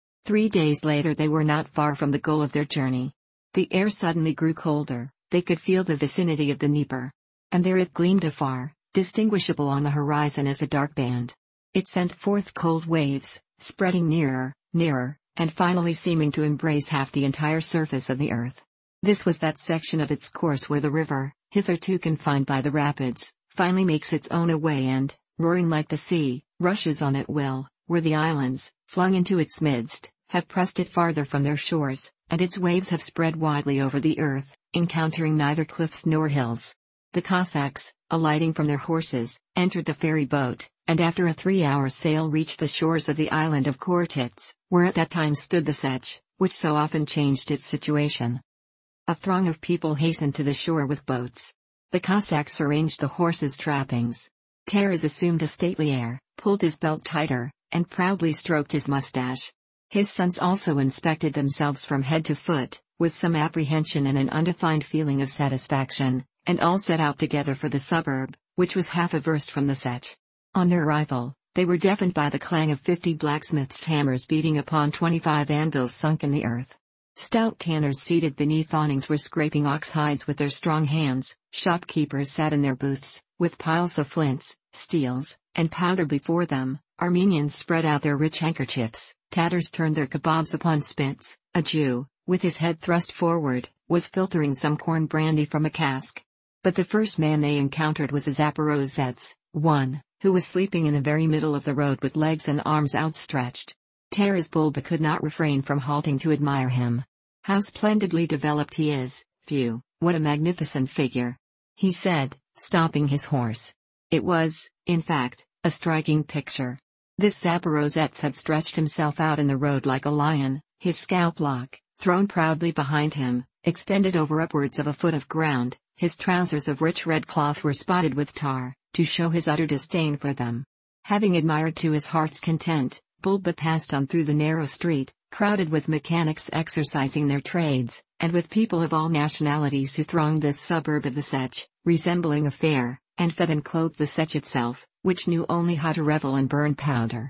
3 days later they were not far from the goal of their journey. The air suddenly grew colder, they could feel the vicinity of the Dnieper. And there it gleamed afar, distinguishable on the horizon as a dark band. It sent forth cold waves, spreading nearer, nearer, and finally seeming to embrace half the entire surface of the earth. This was that section of its course where the river, hitherto confined by the rapids, finally makes its own way and, roaring like the sea, rushes on at will, where the islands, flung into its midst, have pressed it farther from their shores, and its waves have spread widely over the earth, encountering neither cliffs nor hills. The Cossacks, alighting from their horses, entered the ferry boat, and after a 3-hour sail reached the shores of the island of Khortyts, where at that time stood the Sech, which so often changed its situation. A throng of people hastened to the shore with boats. The Cossacks arranged the horses' trappings. Taras assumed a stately air, pulled his belt tighter, and proudly stroked his mustache. His sons also inspected themselves from head to foot, with some apprehension and an undefined feeling of satisfaction, and all set out together for the suburb, which was half a verst from the Sech. On their arrival, they were deafened by the clang of 50 blacksmiths' hammers beating upon 25 anvils sunk in the earth. Stout tanners seated beneath awnings were scraping ox hides with their strong hands, shopkeepers sat in their booths, with piles of flints, steels, and powder before them, Armenians spread out their rich handkerchiefs, Tatars turned their kebabs upon spits, a Jew, with his head thrust forward, was filtering some corn brandy from a cask. But the first man they encountered was a Zaporozhets, one, who was sleeping in the very middle of the road with legs and arms outstretched. Taras Bulba could not refrain from halting to admire him. "How splendidly developed he is, phew, what a magnificent figure," he said, stopping his horse. It was, in fact, a striking picture. This Zaporozhets had stretched himself out in the road like a lion, his scalp lock, thrown proudly behind him, extended over upwards of a foot of ground, his trousers of rich red cloth were spotted with tar, to show his utter disdain for them. Having admired to his heart's content, Bulba passed on through the narrow street, crowded with mechanics exercising their trades, and with people of all nationalities who thronged this suburb of the Sech, resembling a fair, and fed and clothed the Sech itself, which knew only how to revel and burn powder.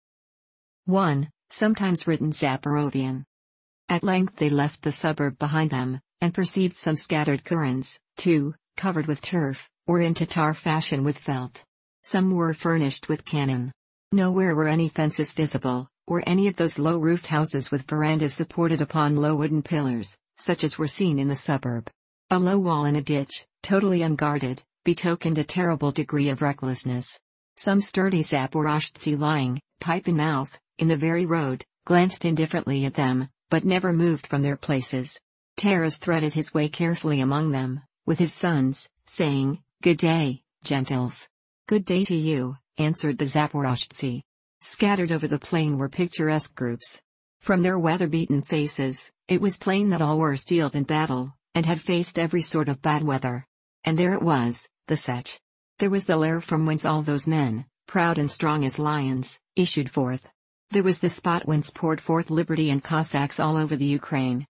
1. Sometimes written Zaporovian. At length they left the suburb behind them, and perceived some scattered kurens, 2, covered with turf, or in Tatar fashion with felt. Some were furnished with cannon. Nowhere were any fences visible, or any of those low-roofed houses with verandas supported upon low wooden pillars, such as were seen in the suburb. A low wall and a ditch, totally unguarded, betokened a terrible degree of recklessness. Some sturdy Zaporozhtsi lying, pipe in mouth, in the very road, glanced indifferently at them, but never moved from their places. Taras threaded his way carefully among them, with his sons, saying, "Good day, gentles." "Good day to you," answered the Zaporozhtsi. Scattered over the plain were picturesque groups. From their weather-beaten faces, it was plain that all were steeled in battle, and had faced every sort of bad weather. And there it was, the Sech. There was the lair from whence all those men, proud and strong as lions, issued forth. There was the spot whence poured forth liberty and Cossacks all over the Ukraine.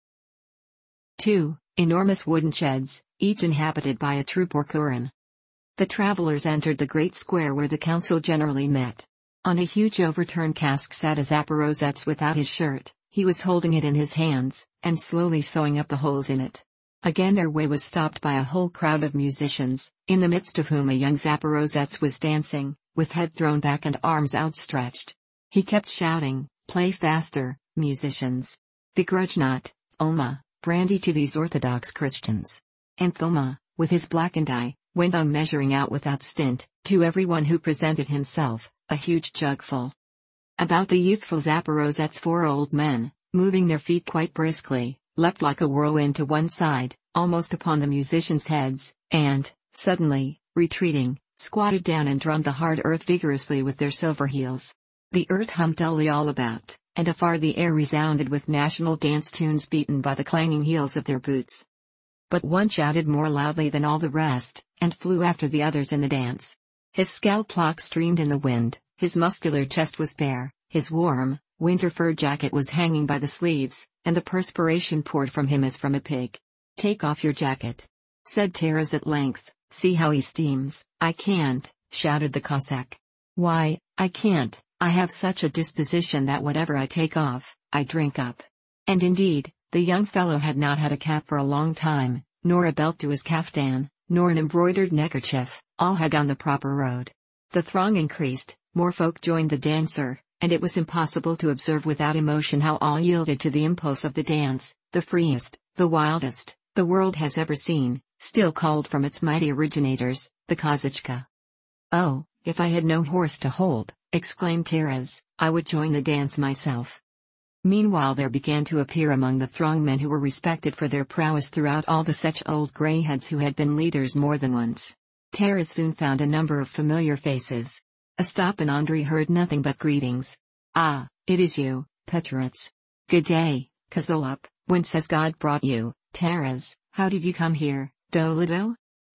2. Enormous wooden sheds, each inhabited by a troop or kuren. The travelers entered the great square where the council generally met. On a huge overturned cask sat a Zaporozhets without his shirt, he was holding it in his hands, and slowly sewing up the holes in it. Again their way was stopped by a whole crowd of musicians, in the midst of whom a young Zaporozhets was dancing, with head thrown back and arms outstretched. He kept shouting, "Play faster, musicians! Begrudge not, Thoma, brandy to these Orthodox Christians." And Thoma, with his blackened eye, went on measuring out without stint, to everyone who presented himself, a huge jugful. About the youthful Zaporozhets 4 old men, moving their feet quite briskly, leapt like a whirlwind to one side, almost upon the musicians' heads, and, suddenly, retreating, squatted down and drummed the hard earth vigorously with their silver heels. The earth hummed dully all about, and afar the air resounded with national dance tunes beaten by the clanging heels of their boots. But one shouted more loudly than all the rest, and flew after the others in the dance. His scalp lock streamed in the wind, his muscular chest was bare, his warm, winter fur jacket was hanging by the sleeves, and the perspiration poured from him as from a pig. "Take off your jacket," said Taras at length, "see how he steams." "I can't," shouted the Cossack. "Why, I can't, I have such a disposition that whatever I take off, I drink up." And indeed, the young fellow had not had a cap for a long time, nor a belt to his kaftan, nor an embroidered neckerchief, all had gone the proper road. The throng increased, more folk joined the dancer, and it was impossible to observe without emotion how all yielded to the impulse of the dance, the freest, the wildest, the world has ever seen, still called from its mighty originators, the Kozaczka. "Oh, if I had no horse to hold," exclaimed Taras, "I would join the dance myself." Meanwhile there began to appear among the throng men who were respected for their prowess throughout all the Sech old greyheads who had been leaders more than once. Taras soon found a number of familiar faces. Ostap and Andrei heard nothing but greetings. "Ah, it is you, Petrovitz. Good day, Kozolup. Whence has God brought you, Taras? How did you come here, Dolido?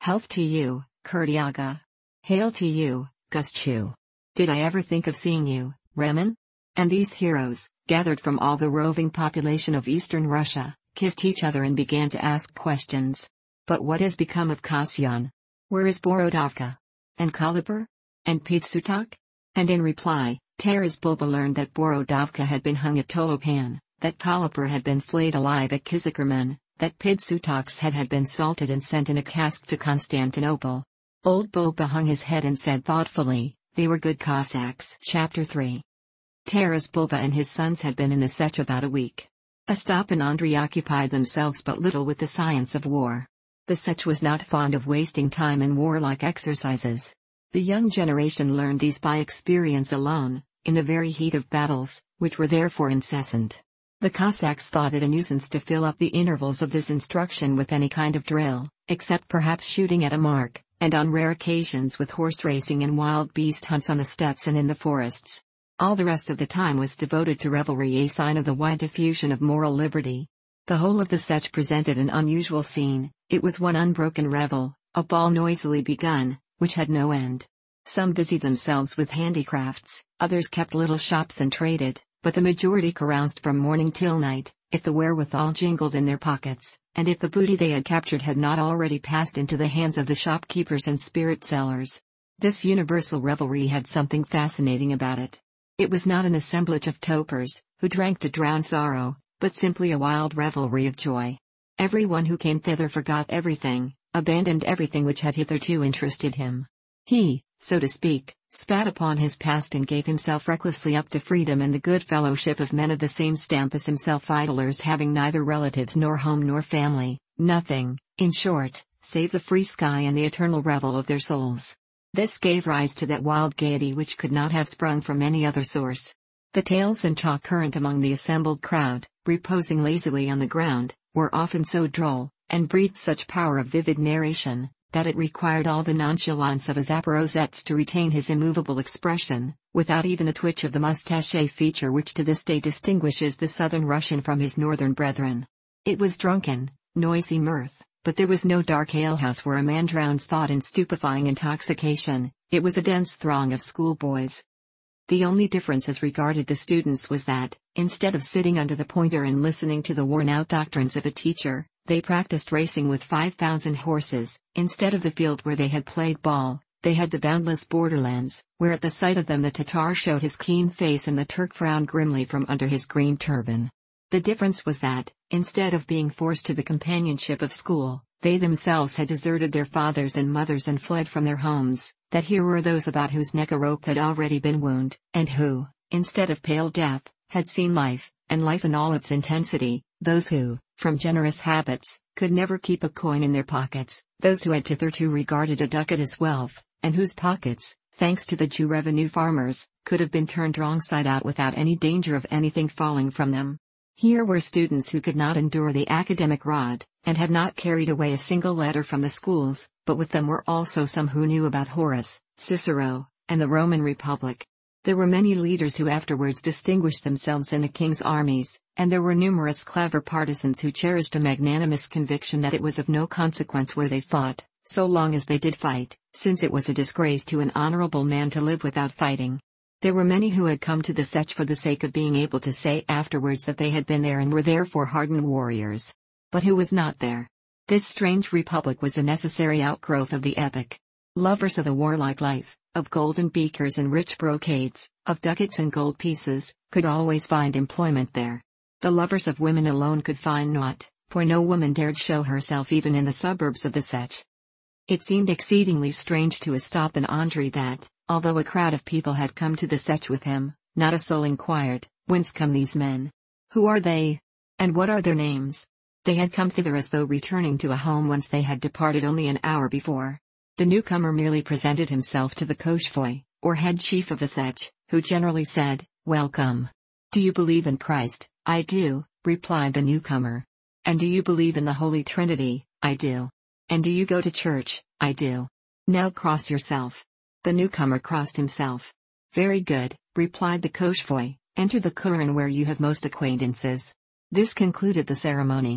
Health to you, Kurtiaga. Hail to you, Guschu. Did I ever think of seeing you, Remen? And these heroes, gathered from all the roving population of eastern Russia, kissed each other and began to ask questions. But what has become of Kasyan? Where is Borodovka? And Kalipur? And Pitsutak? And in reply, Taras Bulba learned that Borodovka had been hung at Tolopan, that Kalipur had been flayed alive at Kizikerman, that Pidsutaks had been salted and sent in a cask to Constantinople. Old Bulba hung his head and said thoughtfully, "They were good Cossacks." Chapter 3. Taras Bulba and his sons had been in the Sech about a week. Ostap and Andrei occupied themselves but little with the science of war. The Sech was not fond of wasting time in warlike exercises. The young generation learned these by experience alone, in the very heat of battles, which were therefore incessant. The Cossacks thought it a nuisance to fill up the intervals of this instruction with any kind of drill, except perhaps shooting at a mark, and on rare occasions with horse racing and wild beast hunts on the steppes and in the forests. All the rest of the time was devoted to revelry, a sign of the wide diffusion of moral liberty. The whole of the Sech presented an unusual scene. It was one unbroken revel, a ball noisily begun, which had no end. Some busied themselves with handicrafts, others kept little shops and traded, but the majority caroused from morning till night, if the wherewithal jingled in their pockets, and if the booty they had captured had not already passed into the hands of the shopkeepers and spirit sellers. This universal revelry had something fascinating about it. It was not an assemblage of topers, who drank to drown sorrow, but simply a wild revelry of joy. Everyone who came thither forgot everything, abandoned everything which had hitherto interested him. He, so to speak, spat upon his past and gave himself recklessly up to freedom and the good fellowship of men of the same stamp as himself, idlers having neither relatives nor home nor family, nothing, in short, save the free sky and the eternal revel of their souls. This gave rise to that wild gaiety which could not have sprung from any other source. The tales and talk current among the assembled crowd, reposing lazily on the ground, were often so droll, and breathed such power of vivid narration, that it required all the nonchalance of his Zaporozhets to retain his immovable expression, without even a twitch of the moustache, a feature which to this day distinguishes the southern Russian from his northern brethren. It was drunken, noisy mirth, but there was no dark alehouse where a man drowns thought in stupefying intoxication. It was a dense throng of schoolboys. The only difference as regarded the students was that, instead of sitting under the pointer and listening to the worn-out doctrines of a teacher, they practiced racing with 5,000 horses. Instead of the field where they had played ball, they had the boundless borderlands, where at the sight of them the Tatar showed his keen face and the Turk frowned grimly from under his green turban. The difference was that, instead of being forced to the companionship of school, they themselves had deserted their fathers and mothers and fled from their homes, that here were those about whose neck a rope had already been wound, and who, instead of pale death, had seen life, and life in all its intensity, those who, from generous habits, could never keep a coin in their pockets, those who had hitherto regarded a ducat as wealth, and whose pockets, thanks to the Jew revenue farmers, could have been turned wrong side out without any danger of anything falling from them. Here were students who could not endure the academic rod, and had not carried away a single letter from the schools, but with them were also some who knew about Horace, Cicero, and the Roman Republic. There were many leaders who afterwards distinguished themselves in the king's armies, and there were numerous clever partisans who cherished a magnanimous conviction that it was of no consequence where they fought, so long as they did fight, since it was a disgrace to an honorable man to live without fighting. There were many who had come to the Sech for the sake of being able to say afterwards that they had been there and were therefore hardened warriors. But who was not there? This strange republic was a necessary outgrowth of the epoch. Lovers of the warlike life, of golden beakers and rich brocades, of ducats and gold pieces, could always find employment there. The lovers of women alone could find naught, for no woman dared show herself even in the suburbs of the Sech. It seemed exceedingly strange to Ostap and Andrei that, although a crowd of people had come to the Sech with him, not a soul inquired, "Whence come these men? Who are they? And what are their names?" They had come thither as though returning to a home whence they had departed only an hour before. The newcomer merely presented himself to the Koshvoy, or head chief of the Sech, who generally said, "Welcome. Do you believe in Christ?" "I do," replied the newcomer. "And do you believe in the Holy Trinity?" "I do." "And do you go to church?" "I do." "Now cross yourself." The newcomer crossed himself. "Very good," replied the Koshvoy, "enter the Kuran where you have most acquaintances." This concluded the ceremony.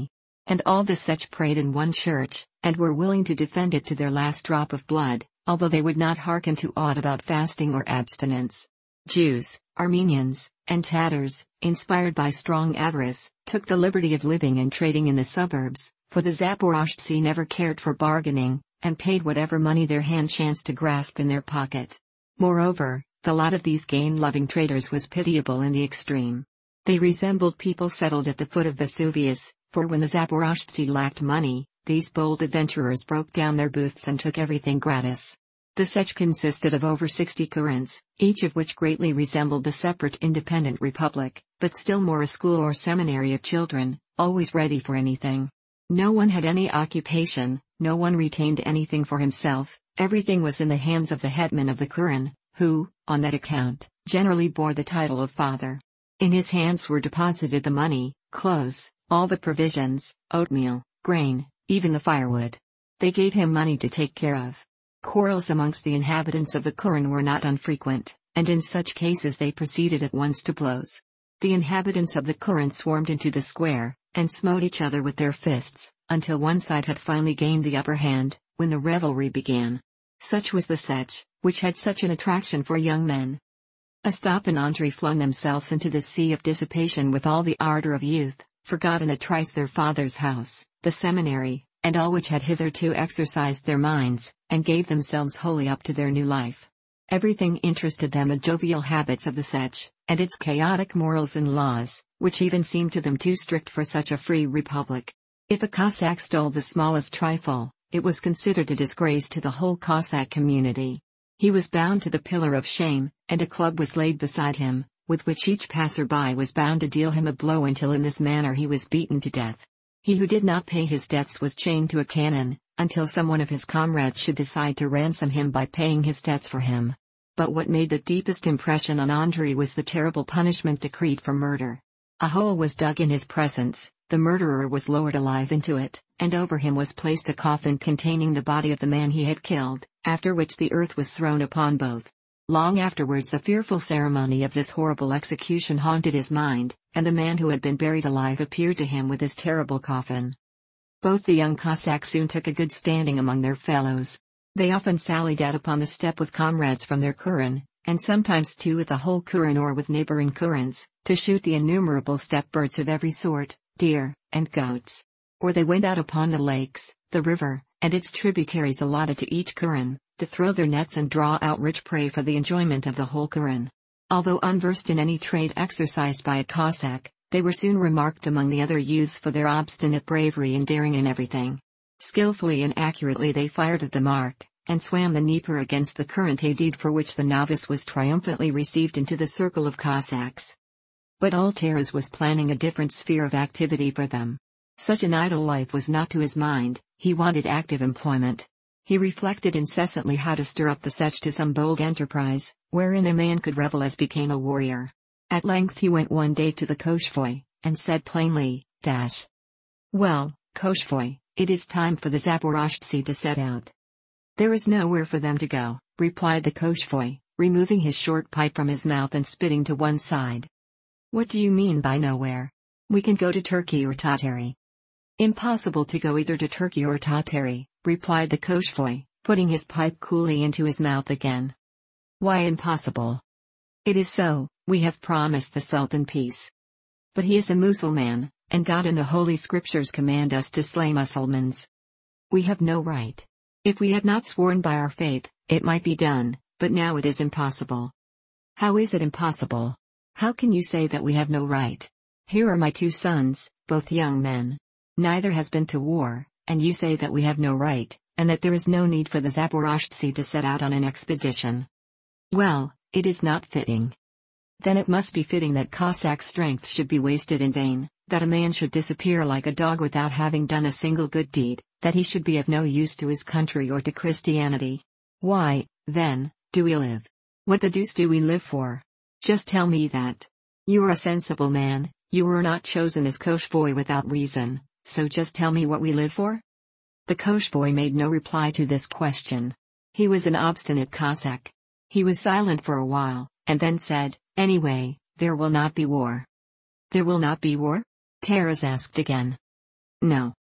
And all the Sech prayed in one church, and were willing to defend it to their last drop of blood, although they would not hearken to aught about fasting or abstinence. Jews, Armenians, and Tatars, inspired by strong avarice, took the liberty of living and trading in the suburbs, for the Zaporozhtsi never cared for bargaining, and paid whatever money their hand chanced to grasp in their pocket. Moreover, the lot of these gain-loving traders was pitiable in the extreme. They resembled people settled at the foot of Vesuvius, for when the Zaporozhtsi lacked money, these bold adventurers broke down their booths and took everything gratis. The Sech consisted of over 60 kurens, each of which greatly resembled the separate independent republic, but still more a school or seminary of children, always ready for anything. No one had any occupation, no one retained anything for himself, everything was in the hands of the hetman of the kuren, who, on that account, generally bore the title of father. In his hands were deposited the money, clothes, all the provisions, oatmeal, grain, even the firewood. They gave him money to take care of. Quarrels amongst the inhabitants of the kuren were not unfrequent, and in such cases they proceeded at once to blows. The inhabitants of the kuren swarmed into the square, and smote each other with their fists, until one side had finally gained the upper hand, when the revelry began. Such was the Sech, which had such an attraction for young men. Ostap and Andrei flung themselves into the sea of dissipation with all the ardor of youth, forgot in a trice their father's house, the seminary, and all which had hitherto exercised their minds, and gave themselves wholly up to their new life. Everything interested them, the jovial habits of the Sech, and its chaotic morals and laws, which even seemed to them too strict for such a free republic. If a Cossack stole the smallest trifle, it was considered a disgrace to the whole Cossack community. He was bound to the pillar of shame, and a club was laid beside him, with which each passer-by was bound to deal him a blow until in this manner he was beaten to death. He who did not pay his debts was chained to a cannon, until some one of his comrades should decide to ransom him by paying his debts for him. But what made the deepest impression on Andrei was the terrible punishment decreed for murder. A hole was dug in his presence, the murderer was lowered alive into it, and over him was placed a coffin containing the body of the man he had killed, after which the earth was thrown upon both. Long afterwards the fearful ceremony of this horrible execution haunted his mind, and the man who had been buried alive appeared to him with his terrible coffin. Both the young Cossacks soon took a good standing among their fellows. They often sallied out upon the steppe with comrades from their kuren, and sometimes too with the whole kuren or with neighboring kurens, to shoot the innumerable steppe birds of every sort, deer, and goats. Or they went out upon the lakes, the river, and its tributaries allotted to each kuren, to throw their nets and draw out rich prey for the enjoyment of the whole kuren. Although unversed in any trade exercised by a Cossack, they were soon remarked among the other youths for their obstinate bravery and daring in everything. Skillfully and accurately they fired at the mark, and swam the Dnieper against the current, a deed for which the novice was triumphantly received into the circle of Cossacks. But old Taras was planning a different sphere of activity for them. Such an idle life was not to his mind, he wanted active employment. He reflected incessantly how to stir up the Sech to some bold enterprise, wherein a man could revel as became a warrior. At length he went one day to the Koshvoy, and said plainly, "Well, Koshvoy, it is time for the Zaporozhtsi to set out." "There is nowhere for them to go," replied the Koshvoy, removing his short pipe from his mouth and spitting to one side. "What do you mean by nowhere? We can go to Turkey or Tartary." "Impossible to go either to Turkey or Tartary," replied the Koshvoy, putting his pipe coolly into his mouth again. "Why impossible?" "It is so, we have promised the Sultan peace. But he is a Mussulman, and God and the Holy Scriptures command us to slay Mussulmans. We have no right. If we had not sworn by our faith, it might be done, but now it is impossible." "How is it impossible? How can you say that we have no right? Here are my 2 sons, both young men. Neither has been to war, and you say that we have no right, and that there is no need for the Zaporozhtsi to set out on an expedition. Well, it is not fitting. Then it must be fitting that Cossack strength should be wasted in vain, that a man should disappear like a dog without having done a single good deed, that he should be of no use to his country or to Christianity. Why, then, do we live? What the deuce do we live for? Just tell me that. You are a sensible man, you were not chosen as Koshvoy without reason, so just tell me what we live for?" The Koshvoy made no reply to this question. He was an obstinate Cossack. He was silent for a while, and then said, "Anyway, there will not be war." "There will not be war?" Taras asked again. "No.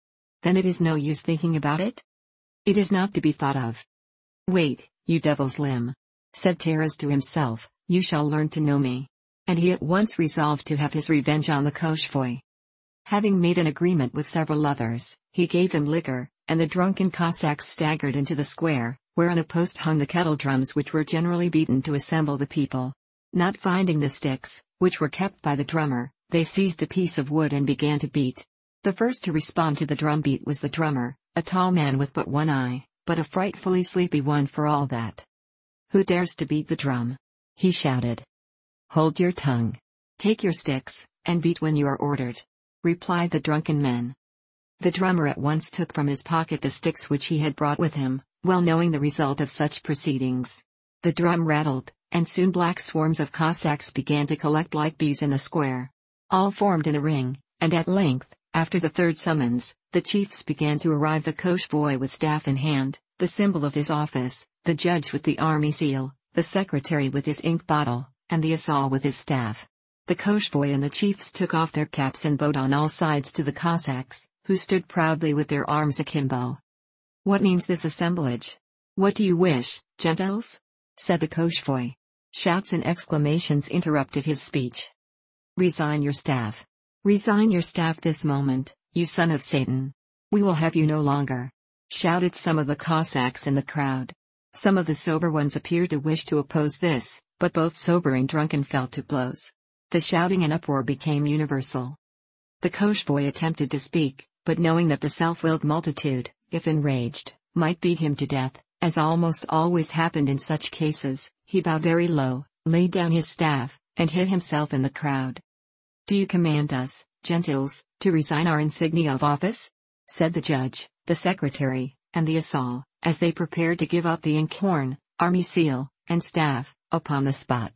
Then it is no use thinking about it? It is not to be thought of. Wait, you devil's limb, said Taras to himself, you shall learn to know me. And he at once resolved to have his revenge on the Koshvoy. Having made an agreement with several others, he gave them liquor, and the drunken Cossacks staggered into the square, where on a post hung the kettle drums which were generally beaten to assemble the people. Not finding the sticks, which were kept by the drummer, they seized a piece of wood and began to beat. The first to respond to the drum beat was the drummer, a tall man with but one eye, but a frightfully sleepy one for all that. Who dares to beat the drum? He shouted. Hold your tongue. Take your sticks, and beat when you are ordered, replied the drunken men. The drummer at once took from his pocket the sticks which he had brought with him, well knowing the result of such proceedings. The drum rattled, and soon black swarms of Cossacks began to collect like bees in the square. All formed in a ring, and at length, after the third summons, the chiefs began to arrive, the Koshvoy with staff in hand, the symbol of his office, the judge with the army seal, the secretary with his ink bottle, and the Asal with his staff. The Koshvoy and the chiefs took off their caps and bowed on all sides to the Cossacks, who stood proudly with their arms akimbo. What means this assemblage? What do you wish, gentles? Said the Koshvoy. Shouts and exclamations interrupted his speech. Resign your staff. Resign your staff this moment, you son of Satan. We will have you no longer, shouted some of the Cossacks in the crowd. Some of the sober ones appeared to wish to oppose this, but both sober and drunken fell to blows. The shouting and uproar became universal. The Koshvoy attempted to speak, but knowing that the self-willed multitude, if enraged, might beat him to death, as almost always happened in such cases, he bowed very low, laid down his staff, and hid himself in the crowd. Do you command us, gentles, to resign our insignia of office? Said the judge, the secretary, and the Asal, as they prepared to give up the inkhorn, army seal, and staff, upon the spot.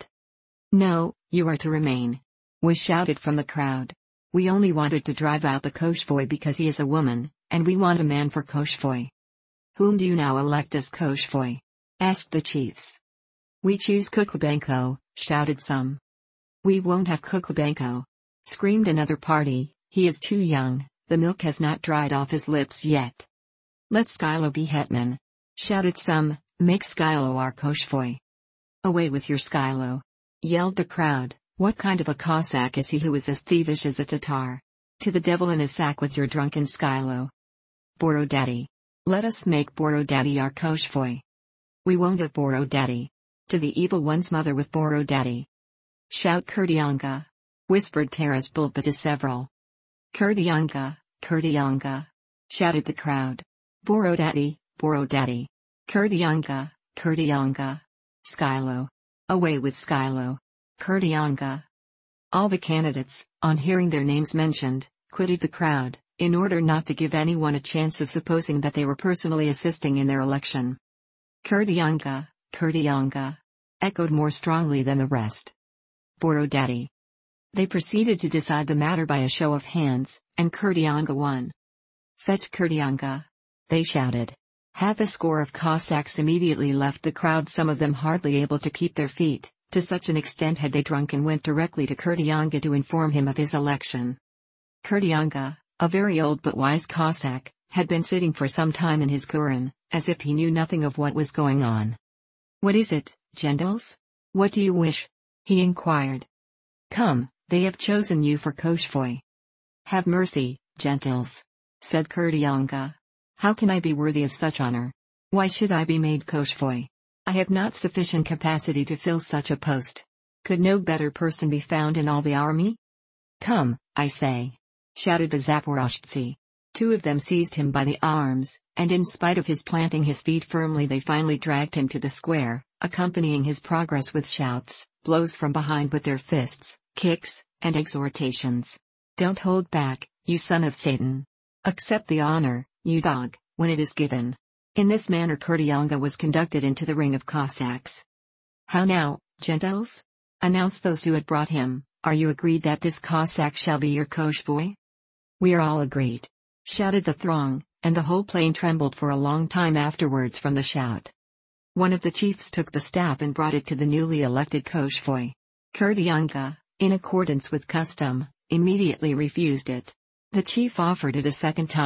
No, you are to remain, was shouted from the crowd. We only wanted to drive out the Koshvoy because he is a woman, and we want a man for Koshvoy. Whom do you now elect as Koshvoy? Asked the chiefs. We choose Kuklibenko, shouted some. We won't have Kuklibenko, screamed another party, he is too young, the milk has not dried off his lips yet. Let Skylo be hetman, shouted some, make Skylo our Koshvoy. Away with your Skylo, yelled the crowd, what kind of a Cossack is he who is as thievish as a Tatar? To the devil in a sack with your drunken Skylo. Borodaddy. Let us make Borodaddy our Koshvoy. We won't have Borodaddy. To the evil one's mother with Borodaddy. Shout Kurdyanga, whispered Taras Bulba to several. Kurdyanga, Kurdyanga, shouted the crowd. Borodaddy, Borodaddy. Kurdyanga, Kurdyanga. Skylo. Away with Skylo. Kurdyanga. All the candidates, on hearing their names mentioned, quitted the crowd, in order not to give anyone a chance of supposing that they were personally assisting in their election. Kurdyanga, Kurdyanga, echoed more strongly than the rest. Borodaddy. They proceeded to decide the matter by a show of hands, and Kurdyanga won. Fetch Kurdyanga, they shouted. Half a score of Cossacks immediately left the crowd, some of them hardly able to keep their feet, to such an extent had they drunk, and went directly to Kurdyanga to inform him of his election. Kurdyanga, a very old but wise Cossack, had been sitting for some time in his kuren, as if he knew nothing of what was going on. What is it, gentles? What do you wish? He inquired. Come, they have chosen you for Koshvoy. Have mercy, gentles, said Kurdyanga. How can I be worthy of such honor? Why should I be made Koshvoy? I have not sufficient capacity to fill such a post. Could no better person be found in all the army? Come, I say, shouted the Zaporozhtsi. Two of them seized him by the arms, and in spite of his planting his feet firmly, they finally dragged him to the square, accompanying his progress with shouts, blows from behind with their fists, kicks, and exhortations. Don't hold back, you son of Satan. Accept the honor, you dog, when it is given. In this manner Kurdyanga was conducted into the ring of Cossacks. How now, gentles? Announced those who had brought him, are you agreed that this Cossack shall be your Koshvoy? We are all agreed, shouted the throng, and the whole plain trembled for a long time afterwards from the shout. One of the chiefs took the staff and brought it to the newly elected Koshvoy. Kurdyanga, in accordance with custom, immediately refused it. The chief offered it a second time,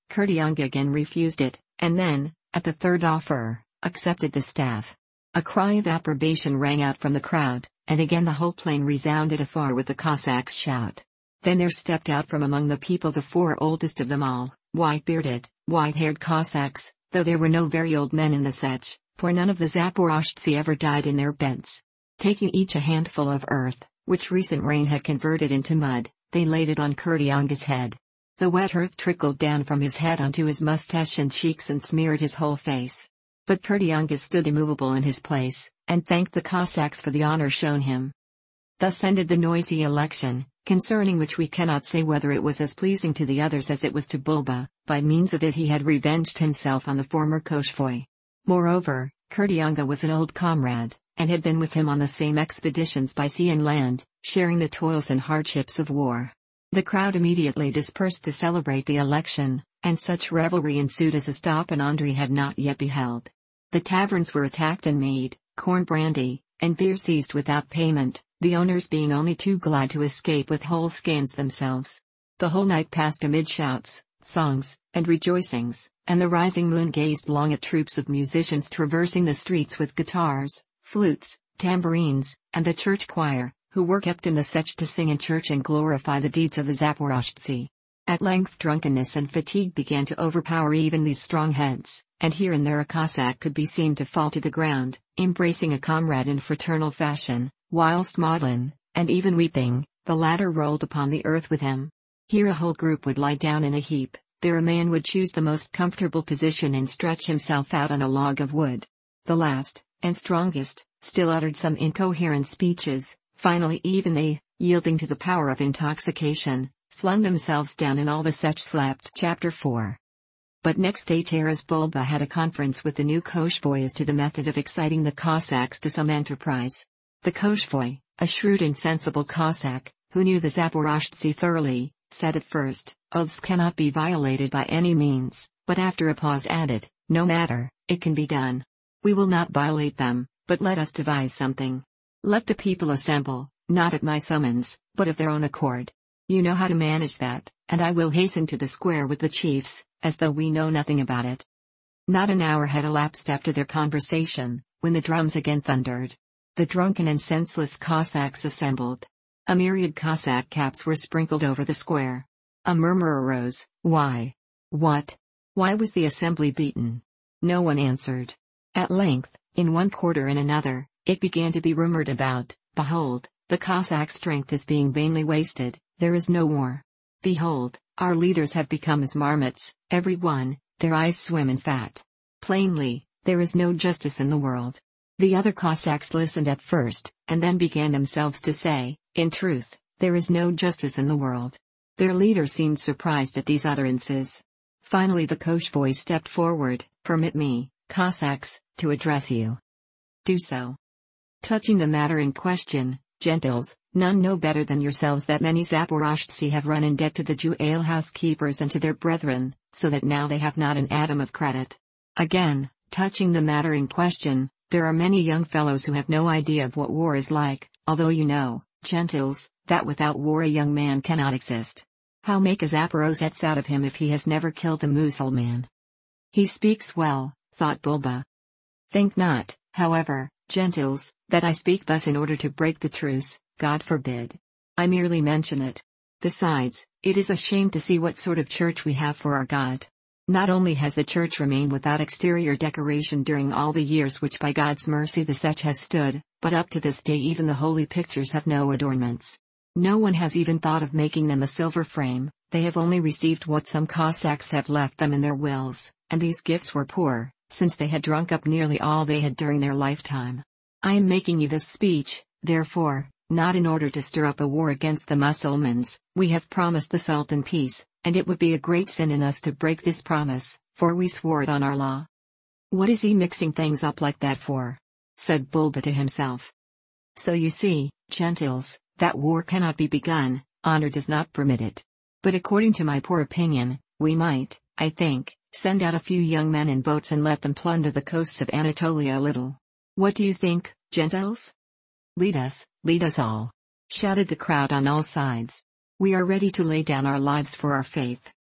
Kurtianga again refused it, and then, at the third offer, accepted the staff. A cry of approbation rang out from the crowd, and again the whole plain resounded afar with the Cossacks' shout. Then there stepped out from among the people the four oldest of them all, white-bearded, white-haired Cossacks, though there were no very old men in the Sech, for none of the Zaporozhtsi ever died in their beds. Taking each a handful of earth, which recent rain had converted into mud, they laid it on Kurtianga's head. The wet earth trickled down from his head onto his mustache and cheeks and smeared his whole face. But Kurtianga stood immovable in his place, and thanked the Cossacks for the honor shown him. Thus ended the noisy election, concerning which we cannot say whether it was as pleasing to the others as it was to Bulba. By means of it he had revenged himself on the former Koshvoy. Moreover, Kurtianga was an old comrade, and had been with him on the same expeditions by sea and land, sharing the toils and hardships of war. The crowd immediately dispersed to celebrate the election, and such revelry ensued as Ostap and Andrei had not yet beheld. The taverns were attacked and made, corn brandy, and beer seized without payment, the owners being only too glad to escape with whole skeins themselves. The whole night passed amid shouts, songs, and rejoicings, and the rising moon gazed long at troops of musicians traversing the streets with guitars, flutes, tambourines, and the church choir, who were kept in the Sech to sing in church and glorify the deeds of the Zaporozhtsi. At length drunkenness and fatigue began to overpower even these strong heads, and here and there a Cossack could be seen to fall to the ground, embracing a comrade in fraternal fashion, whilst maudlin, and even weeping, the latter rolled upon the earth with him. Here a whole group would lie down in a heap, there a man would choose the most comfortable position and stretch himself out on a log of wood. The last, and strongest, still uttered some incoherent speeches. Finally even they, yielding to the power of intoxication, flung themselves down and all the Sech slept. Chapter 4. But next day Taras Bulba had a conference with the new Koshvoy as to the method of exciting the Cossacks to some enterprise. The Koshvoy, a shrewd and sensible Cossack, who knew the Zaporozhtsi thoroughly, said at first, oaths cannot be violated by any means, but after a pause added, no matter, it can be done. We will not violate them, but let us devise something. Let the people assemble, not at my summons, but of their own accord. You know how to manage that, and I will hasten to the square with the chiefs, as though we know nothing about it. Not an hour had elapsed after their conversation, when the drums again thundered. The drunken and senseless Cossacks assembled. A myriad Cossack caps were sprinkled over the square. A murmur arose, why? What? Why was the assembly beaten? No one answered. At length, in one quarter and another, it began to be rumored about, behold, the Cossack strength is being vainly wasted, there is no war. Behold, our leaders have become as marmots, every one, their eyes swim in fat. Plainly, there is no justice in the world. The other Cossacks listened at first, and then began themselves to say, in truth, there is no justice in the world. Their leader seemed surprised at these utterances. Finally the Koshvoy stepped forward, permit me, Cossacks, to address you. Do so. Touching the matter in question, gentles, none know better than yourselves that many Zaporozhtsi have run in debt to the Jew alehouse keepers and to their brethren, so that now they have not an atom of credit. Again, touching the matter in question, there are many young fellows who have no idea of what war is like, although you know, gentles, that without war a young man cannot exist. How make a Zaporozhets out of him if he has never killed a Mussulman? He speaks well, thought Bulba. Think not, however, gentles, that I speak thus in order to break the truce, God forbid. I merely mention it. Besides, it is a shame to see what sort of church we have for our God. Not only has the church remained without exterior decoration during all the years which by God's mercy the Sech has stood, but up to this day even the holy pictures have no adornments. No one has even thought of making them a silver frame, they have only received what some Cossacks have left them in their wills, and these gifts were poor, since they had drunk up nearly all they had during their lifetime. I am making you this speech, therefore, not in order to stir up a war against the Mussulmans. We have promised the Sultan peace, and it would be a great sin in us to break this promise, for we swore it on our law. What is he mixing things up like that for? Said Bulba to himself. So you see, gentles, that war cannot be begun, honor does not permit it. But according to my poor opinion, we might, I think, send out a few young men in boats and let them plunder the coasts of Anatolia a little. What do you think, gentles? Lead us all, shouted the crowd on all sides. We are ready to lay down our lives for our faith.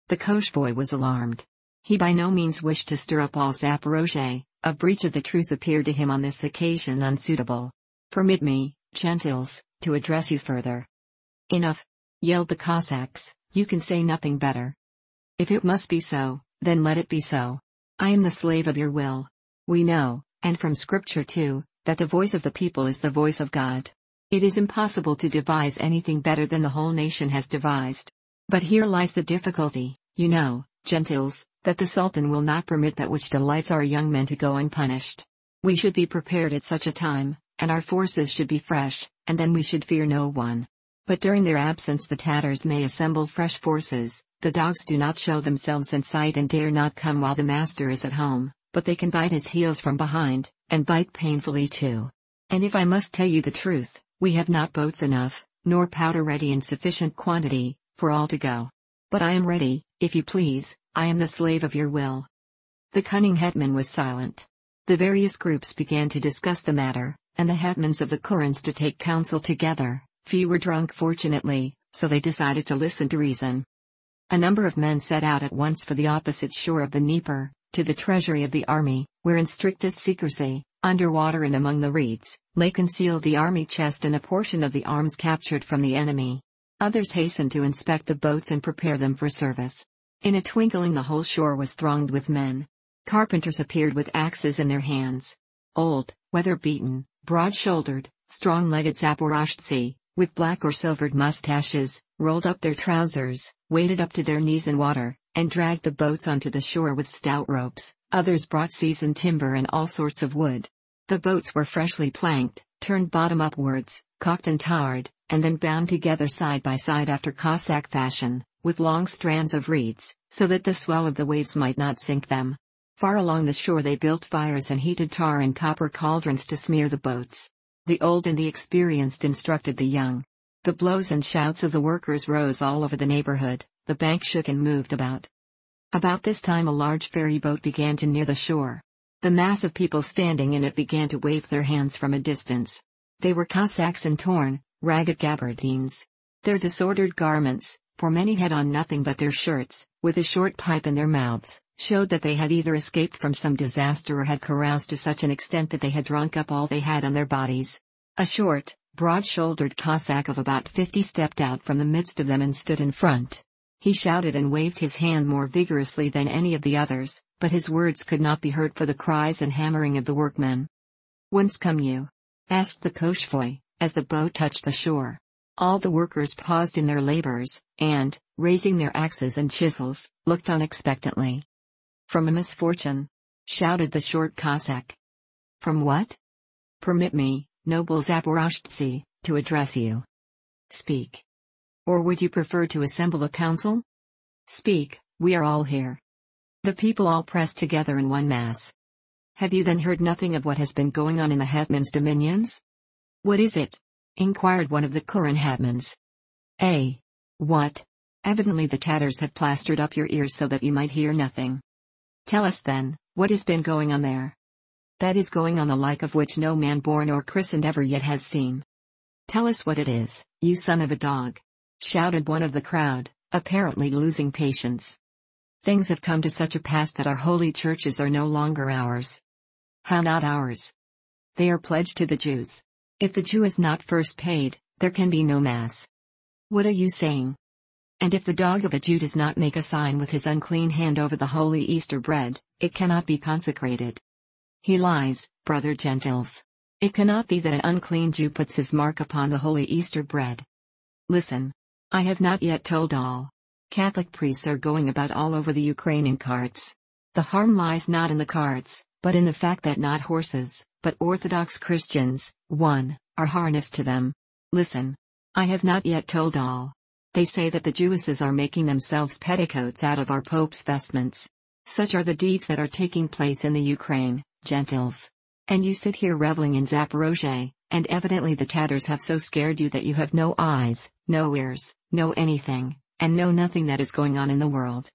The Koshvoy was alarmed. He by no means wished to stir up all Zaporozhe. A breach of the truce appeared to him on this occasion unsuitable. "Permit me, gentles, to address you further." "Enough!" yelled the Cossacks, "you can say nothing better. If it must be so, then let it be so. I am the slave of your will. We know, and from Scripture too, that the voice of the people is the voice of God. It is impossible to devise anything better than the whole nation has devised. But here lies the difficulty, you know, gentles, that the Sultan will not permit that which delights our young men to go unpunished. We should be prepared at such a time, and our forces should be fresh, and then we should fear no one. But during their absence the Tatars may assemble fresh forces. The dogs do not show themselves in sight and dare not come while the master is at home, but they can bite his heels from behind, and bite painfully too. And if I must tell you the truth, we have not boats enough, nor powder ready in sufficient quantity, for all to go. But I am ready, if you please, I am the slave of your will." The cunning hetman was silent. The various groups began to discuss the matter, and the hetmans of the kurens to take counsel together. Few were drunk fortunately, so they decided to listen to reason. A number of men set out at once for the opposite shore of the Dnieper, to the treasury of the army, where in strictest secrecy, under water and among the reeds, lay concealed the army chest and a portion of the arms captured from the enemy. Others hastened to inspect the boats and prepare them for service. In a twinkling the whole shore was thronged with men. Carpenters appeared with axes in their hands. Old, weather-beaten, broad-shouldered, strong-legged Zaporozhtsi, with black or silvered mustaches, rolled up their trousers, waded up to their knees in water, and dragged the boats onto the shore with stout ropes. Others brought seasoned timber and all sorts of wood. The boats were freshly planked, turned bottom upwards, caulked and tarred, and then bound together side by side after Cossack fashion, with long strands of reeds, so that the swell of the waves might not sink them. Far along the shore they built fires and heated tar in copper cauldrons to smear the boats. The old and the experienced instructed the young. The blows and shouts of the workers rose all over the neighborhood, the bank shook and moved about. About this time a large ferry boat began to near the shore. The mass of people standing in it began to wave their hands from a distance. They were Cossacks in torn, ragged gabardines. Their disordered garments, for many had on nothing but their shirts, with a short pipe in their mouths, showed that they had either escaped from some disaster or had caroused to such an extent that they had drunk up all they had on their bodies. A short, broad-shouldered Cossack of about 50 stepped out from the midst of them and stood in front. He shouted and waved his hand more vigorously than any of the others, but his words could not be heard for the cries and hammering of the workmen. "Whence come you?" asked the Koshvoy, as the boat touched the shore. All the workers paused in their labors, and, raising their axes and chisels, looked on expectantly. "From a misfortune," shouted the short Cossack. "From what?" "Permit me, noble Zaporozhtsi, to address you." "Speak. Or would you prefer to assemble a council?" "Speak, we are all here." The people all pressed together in one mass. "Have you then heard nothing of what has been going on in the hetman's dominions?" "What is it?" inquired one of the Kuren hetmans. What? Evidently the Tatars have plastered up your ears so that you might hear nothing." "Tell us then, what has been going on there?" "That is going on the like of which no man born or christened ever yet has seen." "Tell us what it is, you son of a dog," shouted one of the crowd, apparently losing patience. "Things have come to such a pass that our holy churches are no longer ours." "How not ours?" "They are pledged to the Jews. If the Jew is not first paid, there can be no Mass." "What are you saying?" "And if the dog of a Jew does not make a sign with his unclean hand over the holy Easter bread, it cannot be consecrated." "He lies, brother Gentiles. It cannot be that an unclean Jew puts his mark upon the holy Easter bread." "Listen. I have not yet told all. Catholic priests are going about all over the Ukraine in carts. The harm lies not in the carts, but in the fact that not horses, but Orthodox Christians, are harnessed to them. Listen. I have not yet told all. They say that the Jewesses are making themselves petticoats out of our Pope's vestments. Such are the deeds that are taking place in the Ukraine, gentles. And you sit here reveling in Zaporozhe, and evidently the Tatars have so scared you that you have no eyes, no ears, no anything, and know nothing that is going on in the world."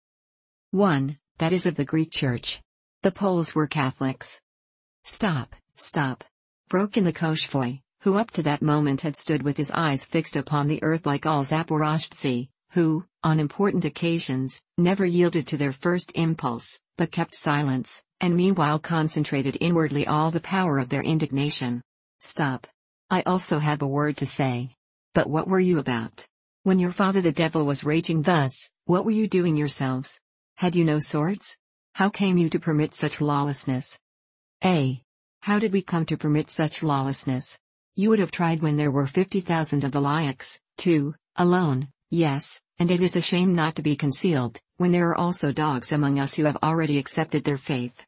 1. That is of the Greek Church. The Poles were Catholics. Stop, broke in the Koshvoy, who up to that moment had stood with his eyes fixed upon the earth like all Zaporozhtsi, who, on important occasions, never yielded to their first impulse, but kept silence, and meanwhile concentrated inwardly all the power of their indignation. Stop. I also have a word to say. But what were you about? When your father the devil was raging thus, what were you doing yourselves? Had you no swords? How came you to permit such lawlessness? A. How did we come to permit such lawlessness? You would have tried when there were 50,000 of the Laics, 2, alone, yes, and it is a shame not to be concealed, when there are also dogs among us who have already accepted their faith.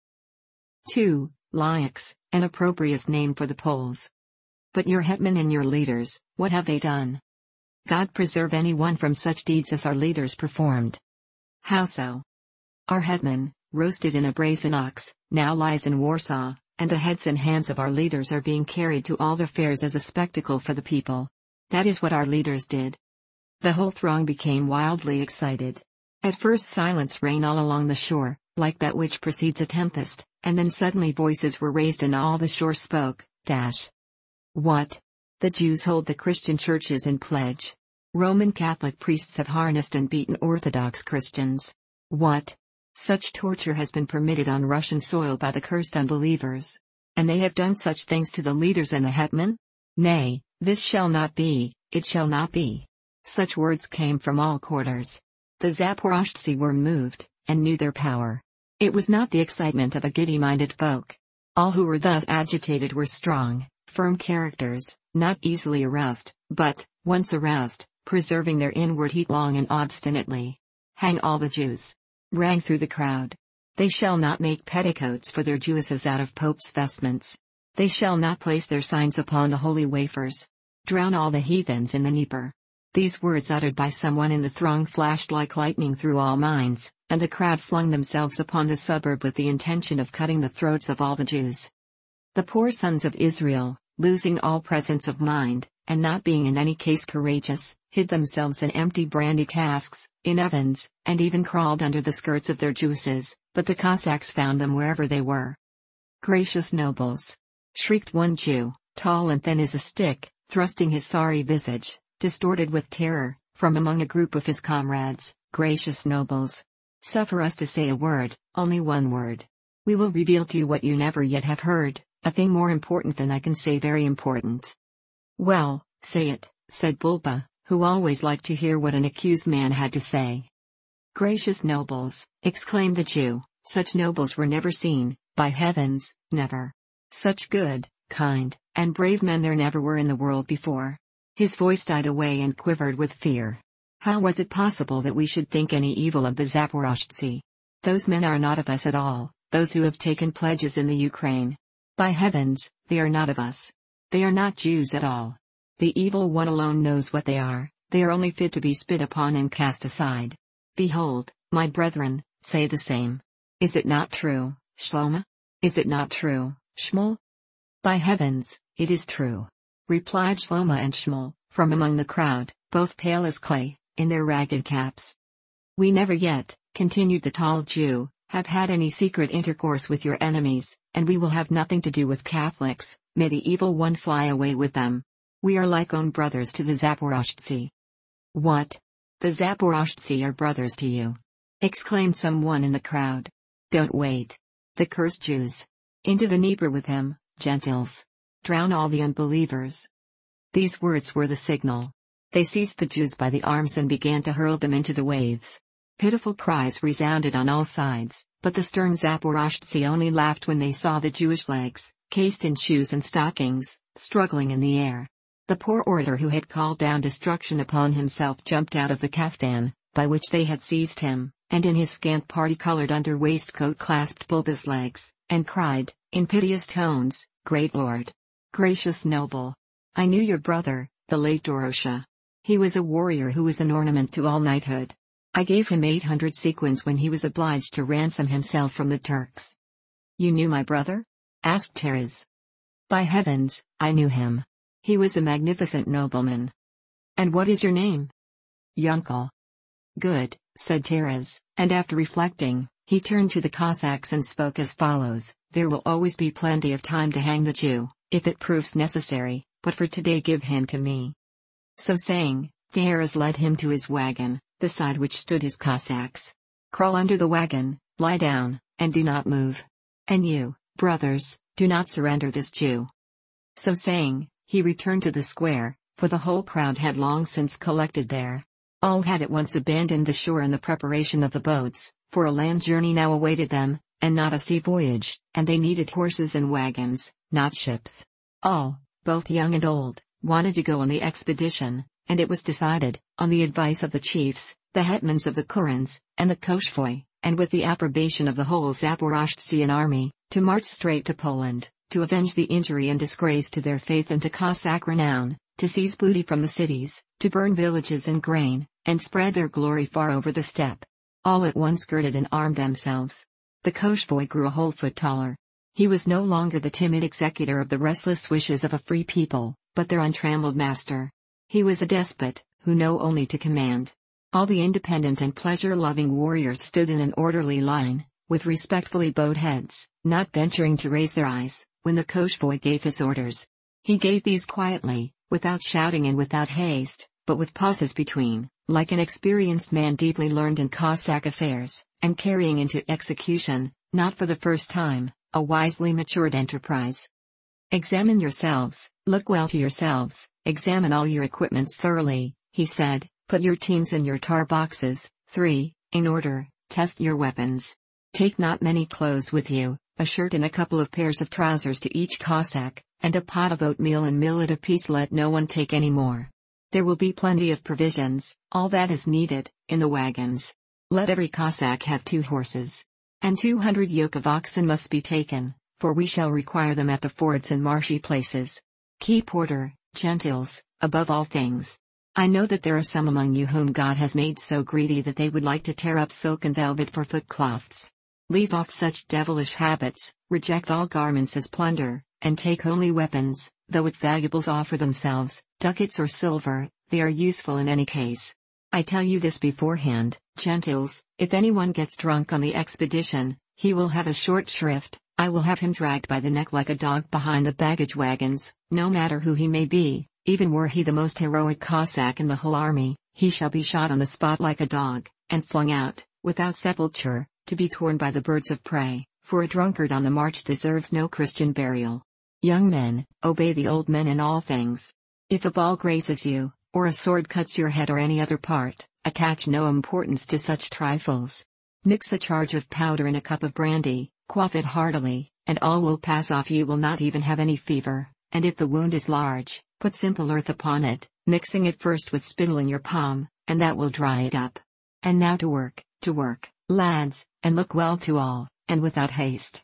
2. Laics, an opprobrious name for the Poles. But your hetmen and your leaders, what have they done? God preserve anyone from such deeds as our leaders performed. How so? Our hetman, roasted in a brazen ox, now lies in Warsaw, and the heads and hands of our leaders are being carried to all the fairs as a spectacle for the people. That is what our leaders did. The whole throng became wildly excited. At first silence reigned all along the shore, like that which precedes a tempest, and then suddenly voices were raised and all the shore spoke. What? The Jews hold the Christian churches in pledge. Roman Catholic priests have harnessed and beaten Orthodox Christians. What? Such torture has been permitted on Russian soil by the cursed unbelievers. And they have done such things to the leaders and the hetman? Nay, this shall not be, it shall not be. Such words came from all quarters. The Zaporozhtsi were moved, and knew their power. It was not the excitement of a giddy-minded folk. All who were thus agitated were strong, firm characters, not easily aroused, but, once aroused, preserving their inward heat long and obstinately. Hang all the Jews! Rang through the crowd. They shall not make petticoats for their Jewesses out of Pope's vestments. They shall not place their signs upon the holy wafers. Drown all the heathens in the Dnieper. These words uttered by someone in the throng flashed like lightning through all minds, and the crowd flung themselves upon the suburb with the intention of cutting the throats of all the Jews. The poor sons of Israel, losing all presence of mind, and not being in any case courageous, hid themselves in empty brandy casks, in ovens, and even crawled under the skirts of their Jewesses, but the Cossacks found them wherever they were. Gracious nobles! Shrieked one Jew, tall and thin as a stick, thrusting his sorry visage, distorted with terror, from among a group of his comrades. Gracious nobles! Suffer us to say a word, only one word. We will reveal to you what you never yet have heard, a thing more important than I can say, very important. Well, say it, said Bulba, who always liked to hear what an accused man had to say. Gracious nobles, exclaimed the Jew, such nobles were never seen, by heavens, never. Such good, kind, and brave men there never were in the world before. His voice died away and quivered with fear. How was it possible that we should think any evil of the Zaporozhtsi? Those men are not of us at all, those who have taken pledges in the Ukraine. By heavens, they are not of us. They are not Jews at all. The evil one alone knows what they are only fit to be spit upon and cast aside. Behold, my brethren, say the same. Is it not true, Shloma? Is it not true, Shmuel? By heavens, it is true, replied Shloma and Shmuel, from among the crowd, both pale as clay, in their ragged caps. We never yet, continued the tall Jew, have had any secret intercourse with your enemies, and we will have nothing to do with Catholics. May the evil one fly away with them. We are like own brothers to the Zaporozhtsi. What? The Zaporozhtsi are brothers to you? Exclaimed someone in the crowd. Don't wait. The cursed Jews. Into the Dnieper with him, Gentiles. Drown all the unbelievers. These words were the signal. They seized the Jews by the arms and began to hurl them into the waves. Pitiful cries resounded on all sides, but the stern Zaporozhtsi only laughed when they saw the Jewish legs, cased in shoes and stockings, struggling in the air. The poor orator who had called down destruction upon himself jumped out of the kaftan, by which they had seized him, and in his scant party-colored under waistcoat clasped Bulba's legs, and cried, in piteous tones, Great Lord! Gracious noble! I knew your brother, the late Dorosha. He was a warrior who was an ornament to all knighthood. I gave him 800 sequins when he was obliged to ransom himself from the Turks. You knew my brother? Asked Taras. By heavens, I knew him. He was a magnificent nobleman. And what is your name? Yunkel. Good, said Taras, and after reflecting, he turned to the Cossacks and spoke as follows: There will always be plenty of time to hang the Jew, if it proves necessary, but for today give him to me. So saying, Taras led him to his wagon, beside which stood his Cossacks. "Crawl under the wagon, lie down, and do not move. And you, brothers, do not surrender this Jew." So saying, he returned to the square, for the whole crowd had long since collected there. All had at once abandoned the shore and the preparation of the boats, for a land journey now awaited them, and not a sea voyage, and they needed horses and wagons, not ships. All, both young and old, wanted to go on the expedition, and it was decided, on the advice of the chiefs, the hetmans of the Kurans, and the Koshvoi, and with the approbation of the whole Zaporozhtzian army, to march straight to Poland, to avenge the injury and disgrace to their faith and to Cossack renown, to seize booty from the cities, to burn villages and grain, and spread their glory far over the steppe. All at once girded and armed themselves. The Koshvoi grew a whole foot taller. He was no longer the timid executor of the restless wishes of a free people, but their untrammeled master. He was a despot, who knew only to command. All the independent and pleasure-loving warriors stood in an orderly line, with respectfully bowed heads, not venturing to raise their eyes, when the Koshvoi gave his orders. He gave these quietly, without shouting and without haste, but with pauses between, like an experienced man deeply learned in Cossack affairs, and carrying into execution, not for the first time, a wisely matured enterprise. "Examine yourselves, look well to yourselves, examine all your equipments thoroughly," he said, "put your teams in your tar boxes, 3, in order, test your weapons. Take not many clothes with you, a shirt and a couple of pairs of trousers to each Cossack, and a pot of oatmeal and millet apiece. Let no one take any more. There will be plenty of provisions, all that is needed, in the wagons. Let every Cossack have 2 horses. And 200 yoke of oxen must be taken, for we shall require them at the fords and marshy places. Keep order, Gentiles, above all things. I know that there are some among you whom God has made so greedy that they would like to tear up silk and velvet for footcloths. Leave off such devilish habits, reject all garments as plunder, and take only weapons, though with valuables offer themselves, ducats or silver, they are useful in any case. I tell you this beforehand, Gentiles, if anyone gets drunk on the expedition, he will have a short shrift. I will have him dragged by the neck like a dog behind the baggage wagons, no matter who he may be, even were he the most heroic Cossack in the whole army, he shall be shot on the spot like a dog, and flung out, without sepulture, to be torn by the birds of prey, for a drunkard on the march deserves no Christian burial. Young men, obey the old men in all things. If a ball grazes you, or a sword cuts your head or any other part, attach no importance to such trifles. Mix a charge of powder in a cup of brandy, quaff it heartily, and all will pass off. You will not even have any fever, and if the wound is large, put simple earth upon it, mixing it first with spittle in your palm, and that will dry it up. And now to work, lads, and look well to all, and without haste.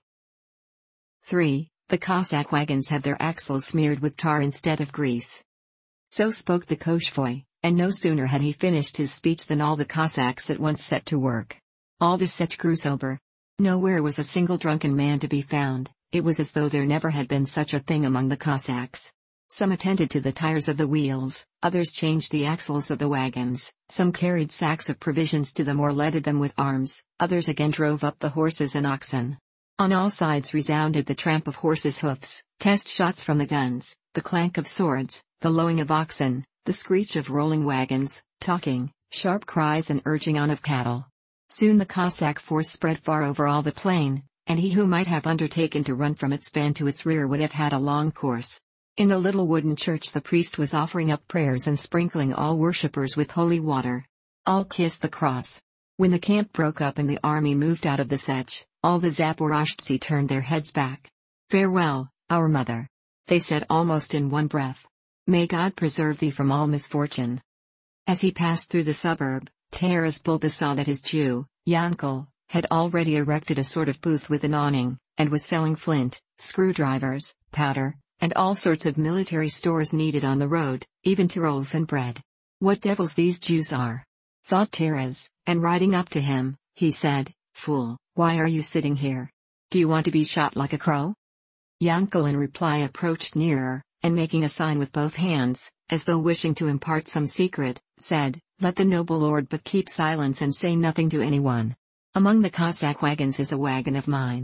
3. The Cossack wagons have their axles smeared with tar instead of grease. So spoke the Koshvoi, and no sooner had he finished his speech than all the Cossacks at once set to work. All the Sech grew sober. Nowhere was a single drunken man to be found. It was as though there never had been such a thing among the Cossacks. Some attended to the tires of the wheels, others changed the axles of the wagons, some carried sacks of provisions to them or leaded them with arms, others again drove up the horses and oxen. On all sides resounded the tramp of horses' hoofs, test shots from the guns, the clank of swords, the lowing of oxen, the screech of rolling wagons, talking, sharp cries and urging on of cattle. Soon the Cossack force spread far over all the plain, and he who might have undertaken to run from its van to its rear would have had a long course. In a little wooden church the priest was offering up prayers and sprinkling all worshippers with holy water. All kissed the cross. When the camp broke up and the army moved out of the Sech, all the Zaporozhtzi turned their heads back. "Farewell, our mother," they said almost in one breath. "May God preserve thee from all misfortune." As he passed through the suburb, Taras Bulba saw that his Jew, Yankel, had already erected a sort of booth with an awning, and was selling flint, screwdrivers, powder, and all sorts of military stores needed on the road, even to rolls and bread. "What devils these Jews are!" thought Taras, and riding up to him, he said, "Fool, why are you sitting here? Do you want to be shot like a crow?" Yankel in reply approached nearer, and making a sign with both hands, as though wishing to impart some secret, said, "Let the noble lord but keep silence and say nothing to anyone. Among the Cossack wagons is a wagon of mine.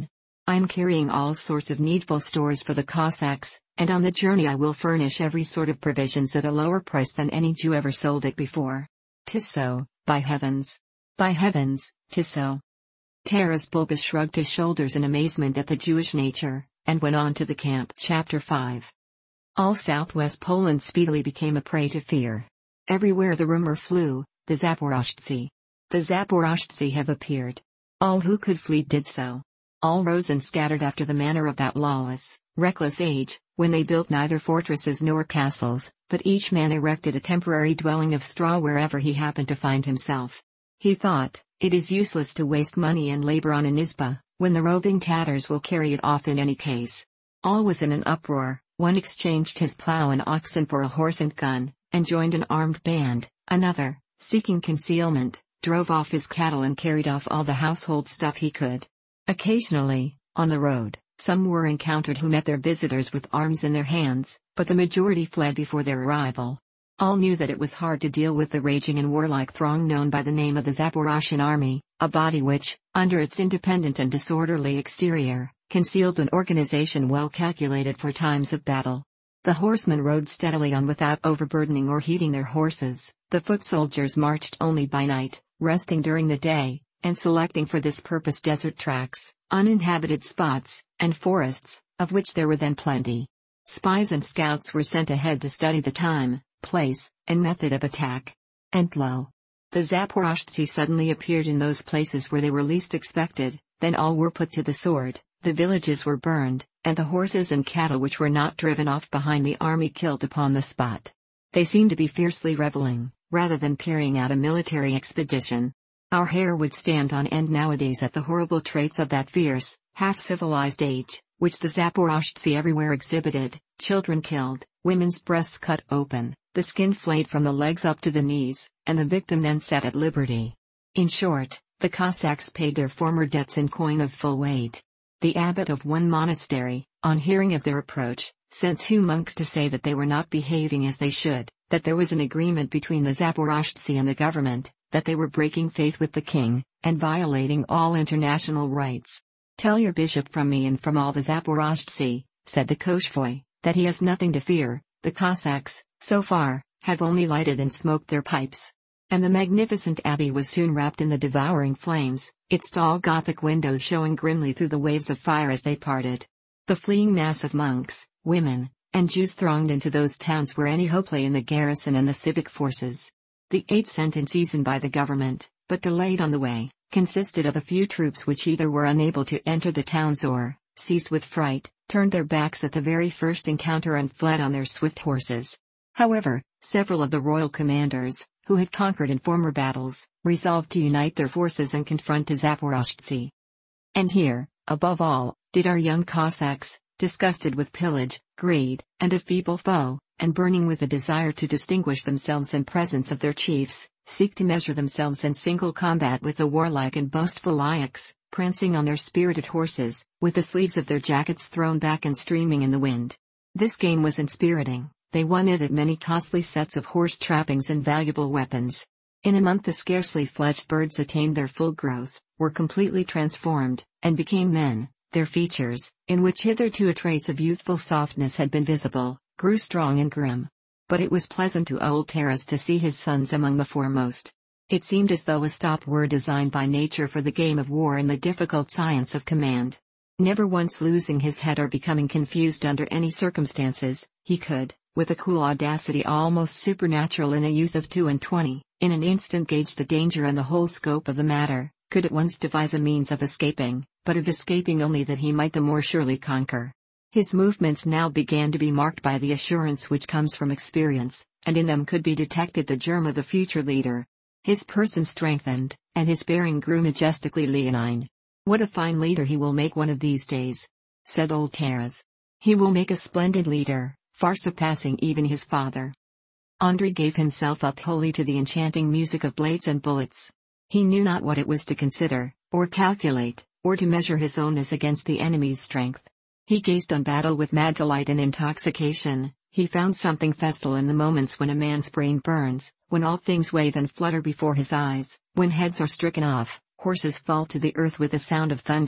I am carrying all sorts of needful stores for the Cossacks, and on the journey I will furnish every sort of provisions at a lower price than any Jew ever sold it before. 'Tis so, by heavens! By heavens, 'tis so." Taras Bulba shrugged his shoulders in amazement at the Jewish nature, and went on to the camp. Chapter 5. All southwest Poland speedily became a prey to fear. Everywhere the rumor flew, the Zaporozhtsi. The Zaporozhtsi have appeared. All who could flee did so. All rose and scattered after the manner of that lawless, reckless age, when they built neither fortresses nor castles, but each man erected a temporary dwelling of straw wherever he happened to find himself. He thought, it is useless to waste money and labor on an izba, when the roving Tatars will carry it off in any case. All was in an uproar. One exchanged his plow and oxen for a horse and gun, and joined an armed band. Another, seeking concealment, drove off his cattle and carried off all the household stuff he could. Occasionally, on the road, some were encountered who met their visitors with arms in their hands, but the majority fled before their arrival. All knew that it was hard to deal with the raging and warlike throng known by the name of the Zaporozhian army, a body which, under its independent and disorderly exterior, concealed an organization well calculated for times of battle. The horsemen rode steadily on without overburdening or heating their horses. The foot soldiers marched only by night, resting during the day, and selecting for this purpose desert tracts, uninhabited spots, and forests, of which there were then plenty. Spies and scouts were sent ahead to study the time, place, and method of attack. And lo! The Zaporozhtsi suddenly appeared in those places where they were least expected. Then all were put to the sword, the villages were burned, and the horses and cattle which were not driven off behind the army killed upon the spot. They seemed to be fiercely reveling, rather than carrying out a military expedition. Our hair would stand on end nowadays at the horrible traits of that fierce, half-civilized age, which the Zaporozhtsi everywhere exhibited: children killed, women's breasts cut open, the skin flayed from the legs up to the knees, and the victim then set at liberty. In short, the Cossacks paid their former debts in coin of full weight. The abbot of one monastery, on hearing of their approach, sent 2 monks to say that they were not behaving as they should, that there was an agreement between the Zaporozhtsi and the government, that they were breaking faith with the king, and violating all international rights. "Tell your bishop from me and from all the Zaporozhtsi," said the Koshvoy, "that he has nothing to fear. The Cossacks, so far, have only lighted and smoked their pipes." And the magnificent abbey was soon wrapped in the devouring flames, its tall Gothic windows showing grimly through the waves of fire as they parted. The fleeing mass of monks, women, and Jews thronged into those towns where any hope lay in the garrison and the civic forces. The aid sent in season by the government, but delayed on the way, consisted of a few troops which either were unable to enter the towns or, seized with fright, turned their backs at the very first encounter and fled on their swift horses. However, several of the royal commanders, who had conquered in former battles, resolved to unite their forces and confront the Zaporozhtsi. And here, above all, did our young Cossacks, disgusted with pillage, greed, and a feeble foe, and burning with a desire to distinguish themselves in presence of their chiefs, seek to measure themselves in single combat with the warlike and boastful Lyakhs, prancing on their spirited horses, with the sleeves of their jackets thrown back and streaming in the wind. This game was inspiriting. They won it at many costly sets of horse trappings and valuable weapons. In a month the scarcely fledged birds attained their full growth, were completely transformed, and became men. Their features, in which hitherto a trace of youthful softness had been visible, grew strong and grim. But it was pleasant to old Taras to see his sons among the foremost. It seemed as though a stop were designed by nature for the game of war and the difficult science of command. Never once losing his head or becoming confused under any circumstances, he could, with a cool audacity almost supernatural in a youth of 22, in an instant gauge the danger and the whole scope of the matter, could at once devise a means of escaping, but of escaping only that he might the more surely conquer. His movements now began to be marked by the assurance which comes from experience, and in them could be detected the germ of the future leader. His person strengthened, and his bearing grew majestically leonine. "What a fine leader he will make one of these days," said old Taras. "He will make a splendid leader, far surpassing even his father." Andrei gave himself up wholly to the enchanting music of blades and bullets. He knew not what it was to consider, or calculate, or to measure his ownness against the enemy's strength. He gazed on battle with mad delight and intoxication. He found something festal in the moments when a man's brain burns, when all things wave and flutter before his eyes, when heads are stricken off, horses fall to the earth with a sound of thunder,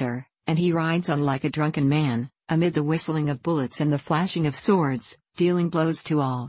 And he rides on like a drunken man, amid the whistling of bullets and the flashing of swords, dealing blows to all.